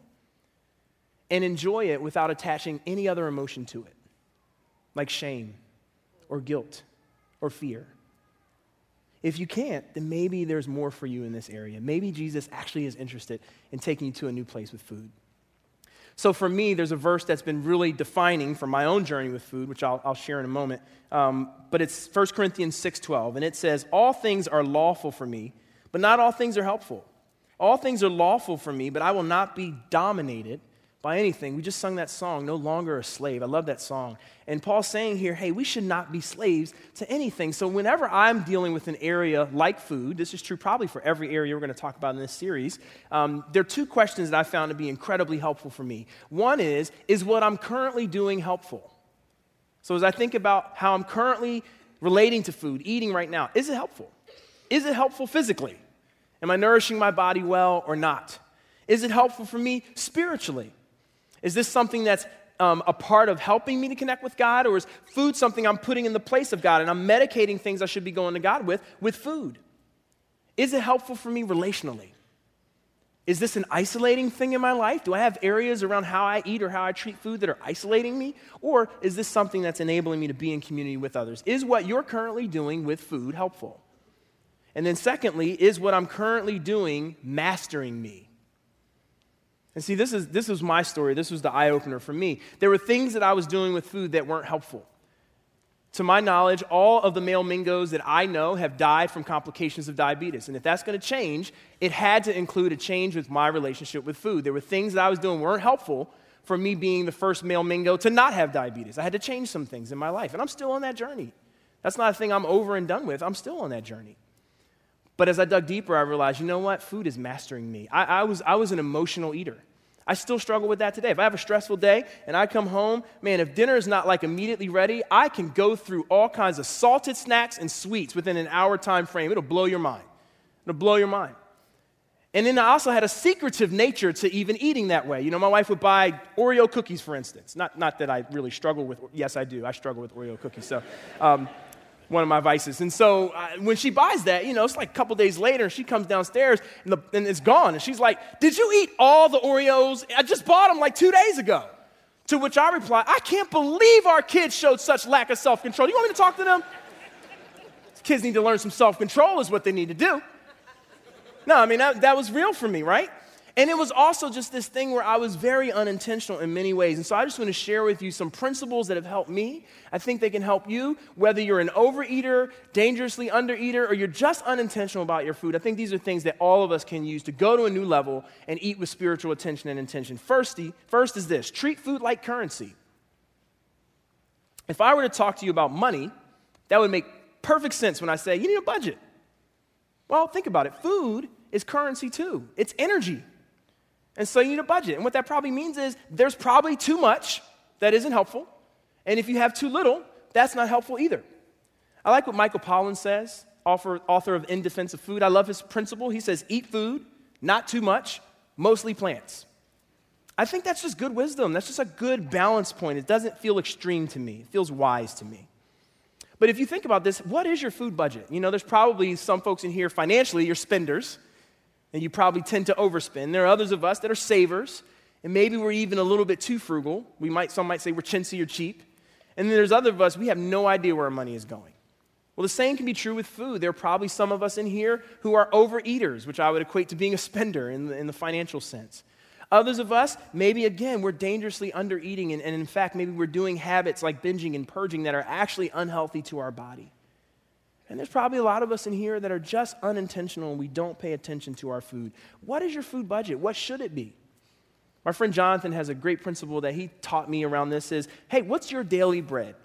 and enjoy it without attaching any other emotion to it? Like shame or guilt or fear. If you can't, then maybe there's more for you in this area. Maybe Jesus actually is interested in taking you to a new place with food. So for me, there's a verse that's been really defining for my own journey with food, which I'll, I'll share in a moment. Um, but it's First Corinthians six twelve, and it says, all things are lawful for me, but not all things are helpful. All things are lawful for me, but I will not be dominated by anything. We just sung that song, No Longer a Slave. I love that song. And Paul's saying here, hey, we should not be slaves to anything. So whenever I'm dealing with an area like food, this is true probably for every area we're going to talk about in this series, um, there are two questions that I found to be incredibly helpful for me. One is, is what I'm currently doing helpful? So as I think about how I'm currently relating to food, eating right now, is it helpful? Is it helpful physically? Am I nourishing my body well or not? Is it helpful for me spiritually? Is this something that's um, a part of helping me to connect with God, or is food something I'm putting in the place of God and I'm medicating things I should be going to God with, with food? Is it helpful for me relationally? Is this an isolating thing in my life? Do I have areas around how I eat or how I treat food that are isolating me? Or is this something that's enabling me to be in community with others? Is what you're currently doing with food helpful? And then secondly, is what I'm currently doing mastering me? And see, this is this was my story. This was the eye-opener for me. There were things that I was doing with food that weren't helpful. To my knowledge, all of the male mingos that I know have died from complications of diabetes. And if that's going to change, it had to include a change with my relationship with food. There were things that I was doing weren't helpful for me being the first male mingo to not have diabetes. I had to change some things in my life, and I'm still on that journey. That's not a thing I'm over and done with. I'm still on that journey. But as I dug deeper, I realized, you know what? Food is mastering me. I, I was I was an emotional eater. I still struggle with that today. If I have a stressful day and I come home, man, if dinner is not like immediately ready, I can go through all kinds of salted snacks and sweets within an hour time frame. It'll blow your mind. It'll blow your mind. And then I also had a secretive nature to even eating that way. You know, my wife would buy Oreo cookies, for instance. Not, not that I really struggle with, yes, I do. I struggle with Oreo cookies. So um, one of my vices. And so uh, when she buys that, you know, it's like a couple days later, and she comes downstairs, and, the, and it's gone. And she's like, did you eat all the Oreos? I just bought them like two days ago. To which I reply, I can't believe our kids showed such lack of self-control. You want me to talk to them? Kids need to learn some self-control is what they need to do. No, I mean, that, that was real for me, right? And it was also just this thing where I was very unintentional in many ways. And so I just want to share with you some principles that have helped me. I think they can help you, whether you're an overeater, dangerously undereater, or you're just unintentional about your food. I think these are things that all of us can use to go to a new level and eat with spiritual attention and intention. Firsty, first is this: treat food like currency. If I were to talk to you about money, that would make perfect sense when I say, you need a budget. Well, think about it. Food is currency too. It's energy. And so you need a budget. And what that probably means is there's probably too much that isn't helpful. And if you have too little, that's not helpful either. I like what Michael Pollan says, author, author of In Defense of Food. I love his principle. He says, eat food, not too much, mostly plants. I think that's just good wisdom. That's just a good balance point. It doesn't feel extreme to me. It feels wise to me. But if you think about this, what is your food budget? You know, there's probably some folks in here financially, you're spenders, and you probably tend to overspend. There are others of us that are savers, and maybe we're even a little bit too frugal. We might, some might say we're chintzy or cheap. And then there's other of us, we have no idea where our money is going. Well, the same can be true with food. There are probably some of us in here who are overeaters, which I would equate to being a spender in the, in the financial sense. Others of us, maybe again, we're dangerously undereating, and, and in fact, maybe we're doing habits like binging and purging that are actually unhealthy to our body. And there's probably a lot of us in here that are just unintentional and we don't pay attention to our food. What is your food budget? What should it be? My friend Jonathan has a great principle that he taught me around this is, hey, what's your daily bread?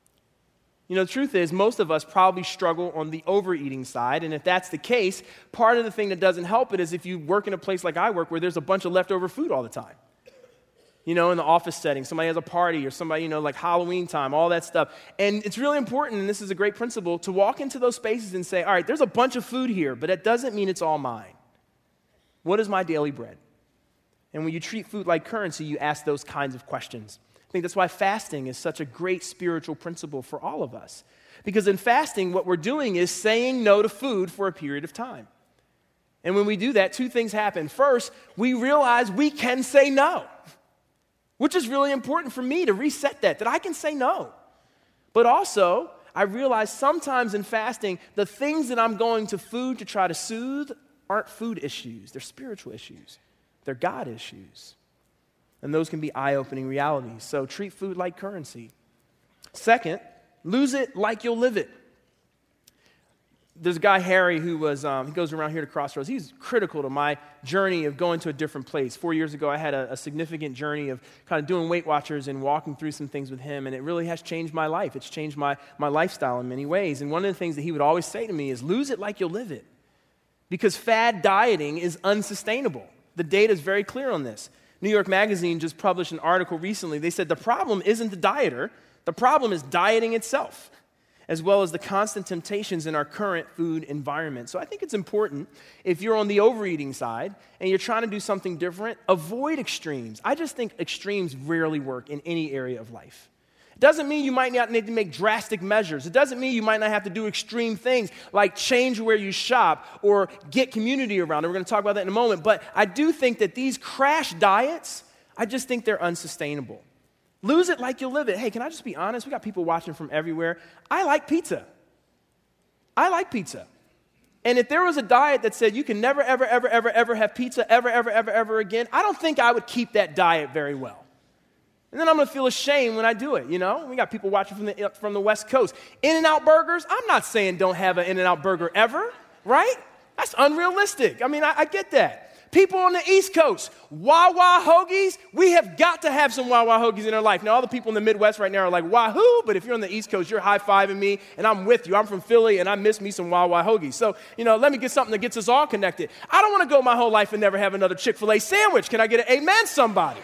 You know, the truth is, most of us probably struggle on the overeating side, and if that's the case, part of the thing that doesn't help it is if you work in a place like I work where there's a bunch of leftover food all the time. You know, in the office setting, somebody has a party or somebody, you know, like Halloween time, all that stuff. And it's really important, and this is a great principle, to walk into those spaces and say, all right, there's a bunch of food here, but that doesn't mean it's all mine. What is my daily bread? And when you treat food like currency, you ask those kinds of questions. I think that's why fasting is such a great spiritual principle for all of us. Because in fasting, what we're doing is saying no to food for a period of time. And when we do that, two things happen. First, we realize we can say no, which is really important for me to reset that, that I can say no. But also, I realize sometimes in fasting, the things that I'm going to food to try to soothe aren't food issues. They're spiritual issues. They're God issues. And those can be eye-opening realities. So treat food like currency. Second, lose it like you'll live it. There's a guy, Harry, who was, um, he goes around here to Crossroads. He's critical to my journey of going to a different place. Four years ago, I had a, a significant journey of kind of doing Weight Watchers and walking through some things with him, and it really has changed my life. It's changed my, my lifestyle in many ways. And one of the things that he would always say to me is, lose it like you'll live it. Because fad dieting is unsustainable. The data is very clear on this. New York Magazine just published an article recently. They said the problem isn't the dieter. The problem is dieting itself, as well as the constant temptations in our current food environment. So I think it's important, if you're on the overeating side and you're trying to do something different, avoid extremes. I just think extremes rarely work in any area of life. It doesn't mean you might not need to make drastic measures. It doesn't mean you might not have to do extreme things like change where you shop or get community around. We're going to talk about that in a moment. But I do think that these crash diets, I just think they're unsustainable. Lose it like you'll live it. Hey, can I just be honest? We got people watching from everywhere. I like pizza. I like pizza. And if there was a diet that said you can never, ever, ever, ever, ever have pizza ever, ever, ever, ever again, I don't think I would keep that diet very well. And then I'm going to feel ashamed when I do it, you know? We got people watching from the, from the West Coast. In-N-Out burgers, I'm not saying don't have an In-N-Out burger ever, right? That's unrealistic. I mean, I, I get that. People on the East Coast, Wawa hoagies, we have got to have some Wawa hoagies in our life. Now, all the people in the Midwest right now are like, wahoo, but if you're on the East Coast, you're high-fiving me, and I'm with you. I'm from Philly, and I miss me some Wawa hoagies. So, you know, let me get something that gets us all connected. I don't want to go my whole life and never have another Chick-fil-A sandwich. Can I get an amen, somebody?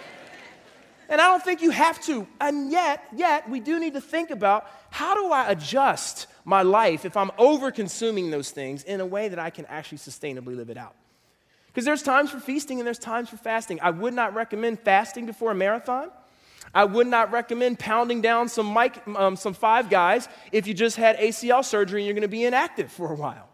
And I don't think you have to. And yet, yet, we do need to think about, how do I adjust my life if I'm over-consuming those things in a way that I can actually sustainably live it out? Because there's times for feasting and there's times for fasting. I would not recommend fasting before a marathon. I would not recommend pounding down some, Mike, um, some Five Guys if you just had A C L surgery and you're going to be inactive for a while.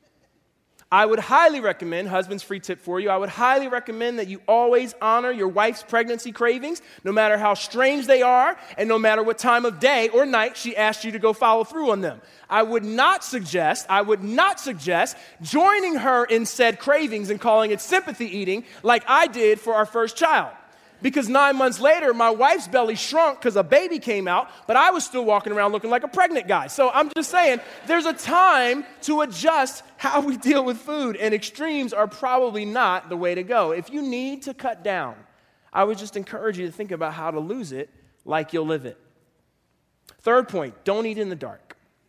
I would highly recommend, husband's free tip for you, I would highly recommend that you always honor your wife's pregnancy cravings, no matter how strange they are, and no matter what time of day or night she asks you to go follow through on them. I would not suggest, I would not suggest joining her in said cravings and calling it sympathy eating like I did for our first child. Because nine months later, my wife's belly shrunk because a baby came out, but I was still walking around looking like a pregnant guy. So I'm just saying, there's a time to adjust how we deal with food, and extremes are probably not the way to go. If you need to cut down, I would just encourage you to think about how to lose it like you'll live it. Third point, don't eat in the dark.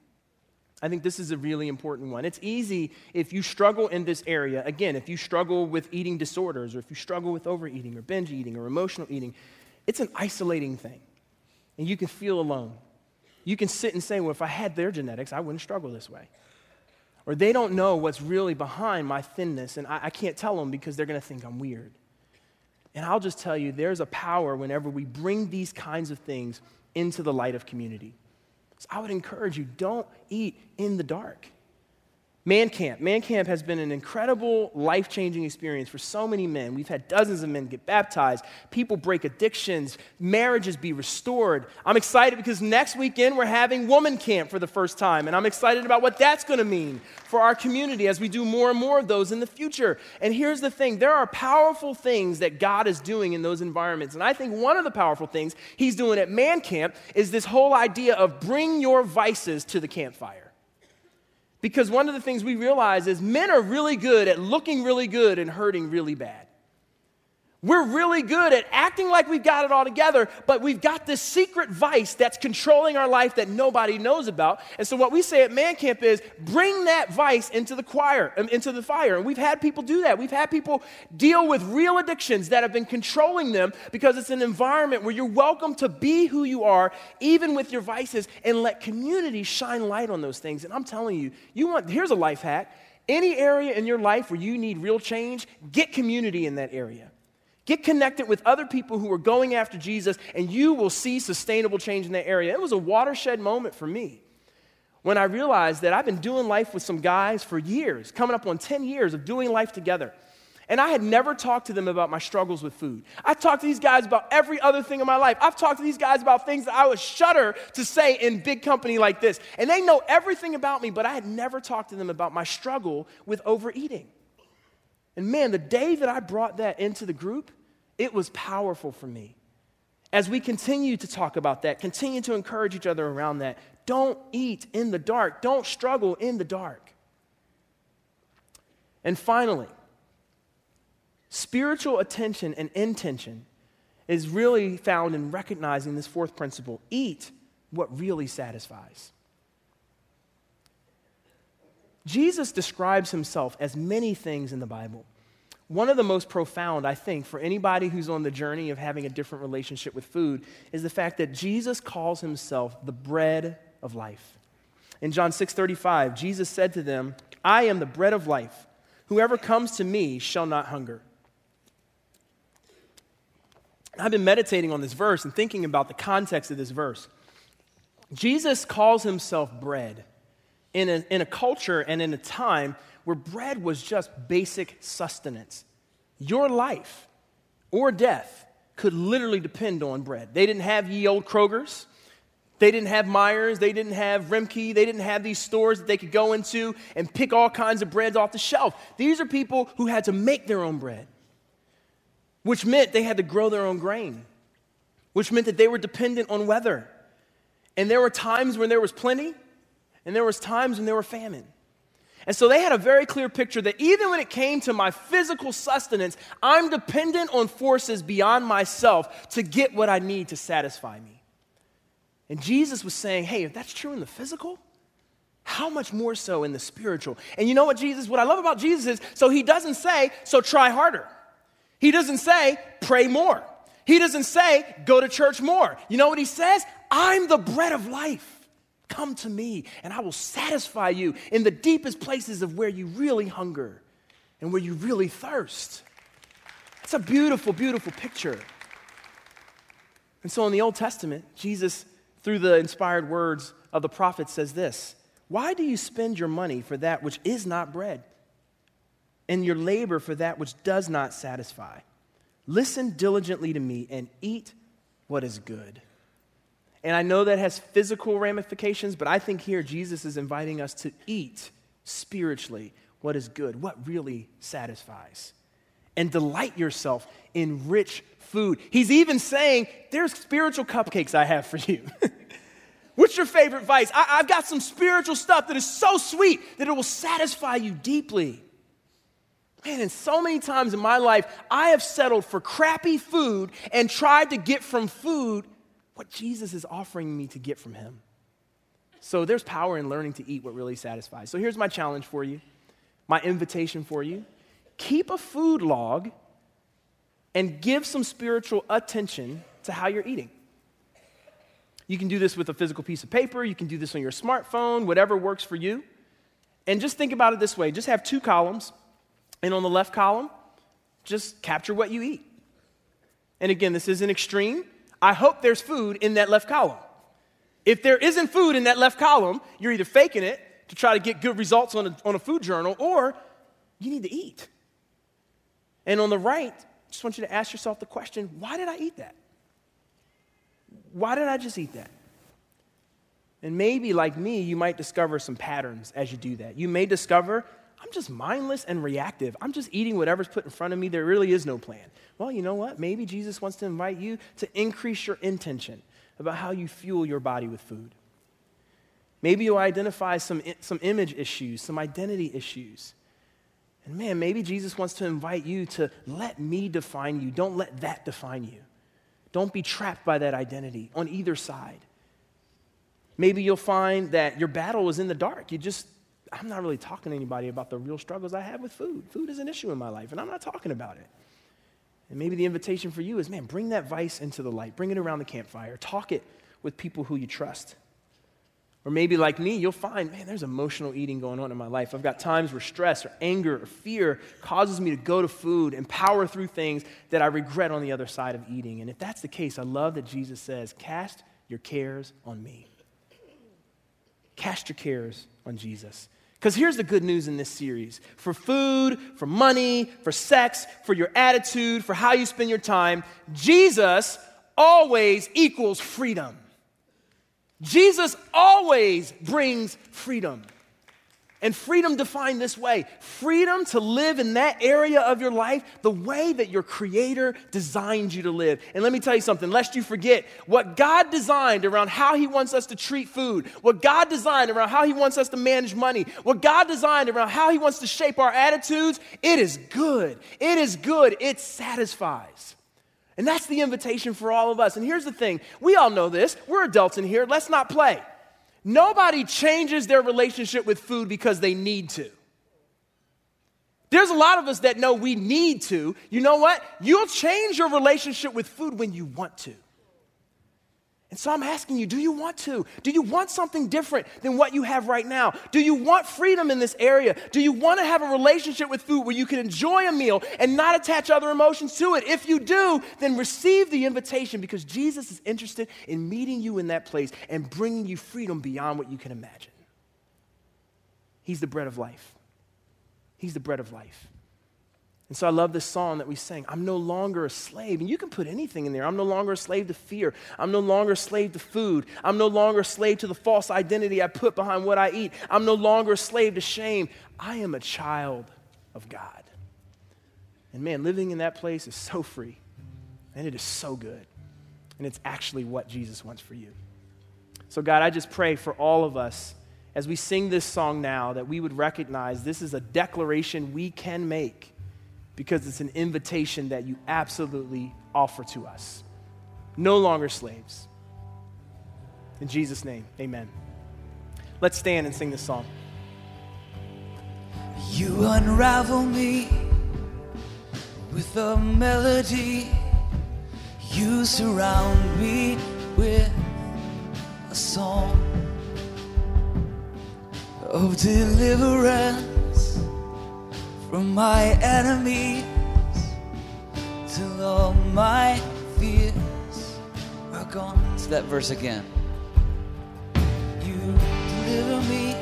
I think this is a really important one. It's easy if you struggle in this area. Again, if you struggle with eating disorders, or if you struggle with overeating or binge eating or emotional eating, it's an isolating thing. And you can feel alone. You can sit and say, well, if I had their genetics, I wouldn't struggle this way. Or they don't know what's really behind my thinness, and I, I can't tell them because they're going to think I'm weird. And I'll just tell you, there's a power whenever we bring these kinds of things into the light of community. So I would encourage you, don't eat in the dark. Man Camp. Man Camp has been an incredible, life-changing experience for so many men. We've had dozens of men get baptized, people break addictions, marriages be restored. I'm excited because next weekend we're having Woman Camp for the first time, and I'm excited about what that's going to mean for our community as we do more and more of those in the future. And here's the thing, there are powerful things that God is doing in those environments, and I think one of the powerful things he's doing at Man Camp is this whole idea of bring your vices to the campfire. Because one of the things we realize is men are really good at looking really good and hurting really bad. We're really good at acting like we've got it all together, but we've got this secret vice that's controlling our life that nobody knows about. And so what we say at Man Camp is bring that vice into the choir, into the fire. And we've had people do that. We've had people deal with real addictions that have been controlling them because it's an environment where you're welcome to be who you are, even with your vices, and let community shine light on those things. And I'm telling you, you want, here's a life hack. Any area in your life where you need real change, get community in that area. Get connected with other people who are going after Jesus, and you will see sustainable change in that area. It was a watershed moment for me when I realized that I've been doing life with some guys for years, coming up on ten years of doing life together. And I had never talked to them about my struggles with food. I talked to these guys about every other thing in my life. I've talked to these guys about things that I would shudder to say in big company like this. And they know everything about me, but I had never talked to them about my struggle with overeating. And man, the day that I brought that into the group, it was powerful for me. As we continue to talk about that, continue to encourage each other around that, don't eat in the dark. Don't struggle in the dark. And finally, spiritual attention and intention is really found in recognizing this fourth principle. Eat what really satisfies. Jesus describes himself as many things in the Bible. One of the most profound, I think, for anybody who's on the journey of having a different relationship with food is the fact that Jesus calls himself the bread of life. In John six thirty-five, Jesus said to them, I am the bread of life. Whoever comes to me shall not hunger. I've been meditating on this verse and thinking about the context of this verse. Jesus calls himself bread in a, in a culture and in a time where bread was just basic sustenance. Your life or death could literally depend on bread. They didn't have ye old Kroger's. They didn't have Myers. They didn't have Remke. They didn't have these stores that they could go into and pick all kinds of breads off the shelf. These are people who had to make their own bread, which meant they had to grow their own grain, which meant that they were dependent on weather. And there were times when there was plenty, and there was times when there were famine. And so they had a very clear picture that even when it came to my physical sustenance, I'm dependent on forces beyond myself to get what I need to satisfy me. And Jesus was saying, hey, if that's true in the physical, how much more so in the spiritual? And you know what Jesus, what I love about Jesus is, so he doesn't say, so try harder. He doesn't say, pray more. He doesn't say, go to church more. You know what he says? I'm the bread of life. Come to me, and I will satisfy you in the deepest places of where you really hunger and where you really thirst. It's a beautiful, beautiful picture. And so in the Old Testament, Jesus, through the inspired words of the prophet, says this, why do you spend your money for that which is not bread, and your labor for that which does not satisfy? Listen diligently to me and eat what is good. And I know that has physical ramifications, but I think here Jesus is inviting us to eat spiritually what is good, what really satisfies. And delight yourself in rich food. He's even saying, there's spiritual cupcakes I have for you. What's your favorite vice? I, I've got some spiritual stuff that is so sweet that it will satisfy you deeply. Man, and so many times in my life, I have settled for crappy food and tried to get from food what Jesus is offering me to get from him. So there's power in learning to eat what really satisfies. So here's my challenge for you, my invitation for you. Keep a food log and give some spiritual attention to how you're eating. You can do this with a physical piece of paper. You can do this on your smartphone, whatever works for you. And just think about it this way. Just have two columns. And on the left column, just capture what you eat. And again, this isn't extreme. I hope there's food in that left column. If there isn't food in that left column, you're either faking it to try to get good results on a, on a food journal, or you need to eat. And on the right, I just want you to ask yourself the question, why did I eat that? Why did I just eat that? And maybe, like me, you might discover some patterns as you do that. You may discover, I'm just mindless and reactive. I'm just eating whatever's put in front of me. There really is no plan. Well, you know what? Maybe Jesus wants to invite you to increase your intention about how you fuel your body with food. Maybe you'll identify some, some image issues, some identity issues. And man, maybe Jesus wants to invite you to let me define you. Don't let that define you. Don't be trapped by that identity on either side. Maybe you'll find that your battle is in the dark. You just, I'm not really talking to anybody about the real struggles I have with food. Food is an issue in my life, and I'm not talking about it. And maybe the invitation for you is, man, bring that vice into the light. Bring it around the campfire. Talk it with people who you trust. Or maybe like me, you'll find, man, there's emotional eating going on in my life. I've got times where stress or anger or fear causes me to go to food and power through things that I regret on the other side of eating. And if that's the case, I love that Jesus says, cast your cares on me. Cast your cares on Jesus. Because here's the good news in this series. For food, for money, for sex, for your attitude, for how you spend your time, Jesus always equals freedom. Jesus always brings freedom. And freedom defined this way, freedom to live in that area of your life the way that your Creator designed you to live. And let me tell you something, lest you forget, what God designed around how He wants us to treat food, what God designed around how He wants us to manage money, what God designed around how He wants to shape our attitudes, it is good. It is good. It satisfies. And that's the invitation for all of us. And here's the thing, we all know this. We're adults in here. Let's not play. Nobody changes their relationship with food because they need to. There's a lot of us that know we need to. You know what? You'll change your relationship with food when you want to. And so I'm asking you, do you want to? Do you want something different than what you have right now? Do you want freedom in this area? Do you want to have a relationship with food where you can enjoy a meal and not attach other emotions to it? If you do, then receive the invitation, because Jesus is interested in meeting you in that place and bringing you freedom beyond what you can imagine. He's the bread of life. He's the bread of life. And so I love this song that we sang, I'm no longer a slave. And you can put anything in there. I'm no longer a slave to fear. I'm no longer a slave to food. I'm no longer a slave to the false identity I put behind what I eat. I'm no longer a slave to shame. I am a child of God. And man, living in that place is so free. And it is so good. And it's actually what Jesus wants for you. So God, I just pray for all of us as we sing this song now, that we would recognize this is a declaration we can make because it's an invitation that you absolutely offer to us. No longer slaves. In Jesus' name, amen. Let's stand and sing this song. You unravel me with a melody. You surround me with a song of deliverance from my enemies till all my fears are gone. It's that verse again. You deliver me.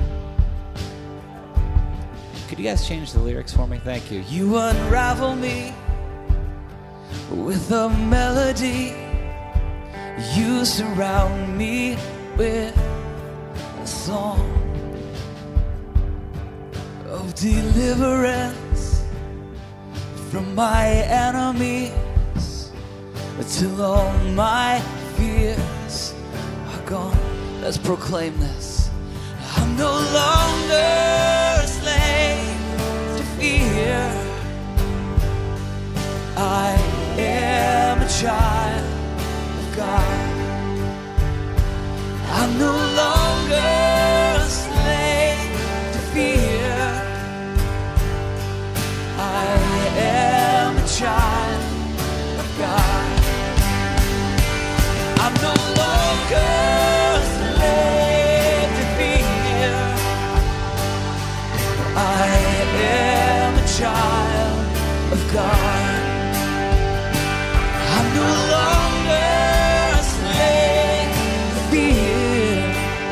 Could you guys change the lyrics for me? Thank you. You unravel me with a melody. You surround me with a song of deliverance from my enemies till all my fears are gone. Let's proclaim this. I'm no longer a slave to fear. I am a child of God. I'm no longer a slave to fear. I am a child of God. I'm no longer a slave to fear. I am a child of God. I'm no longer a slave to fear.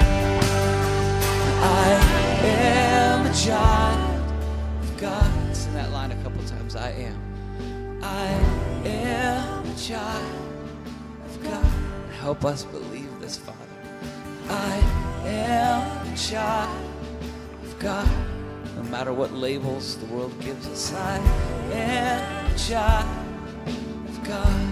I am a child of God. Sing that line a couple times. I am. I am a child of God. Help us believe this, Father. I am a child of God. No matter what labels the world gives us. I am a child of God.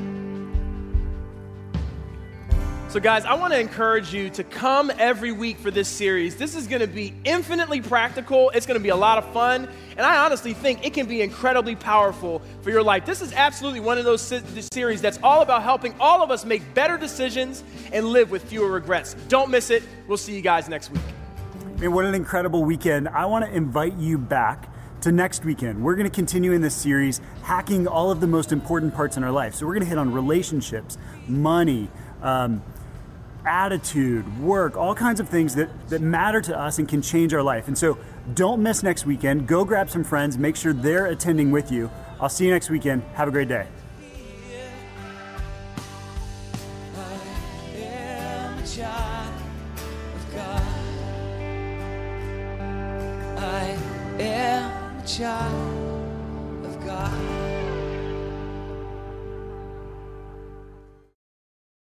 So guys, I want to encourage you to come every week for this series. This is going to be infinitely practical. It's going to be a lot of fun. And I honestly think it can be incredibly powerful for your life. This is absolutely one of those se- series that's all about helping all of us make better decisions and live with fewer regrets. Don't miss it. We'll see you guys next week. Man, what an incredible weekend. I want to invite you back to next weekend. We're going to continue in this series, hacking all of the most important parts in our life. So we're going to hit on relationships, money, um, attitude, work, all kinds of things that, that matter to us and can change our life. And so don't miss next weekend. Go grab some friends. Make sure they're attending with you. I'll see you next weekend. Have a great day. I am a child of God. I am a child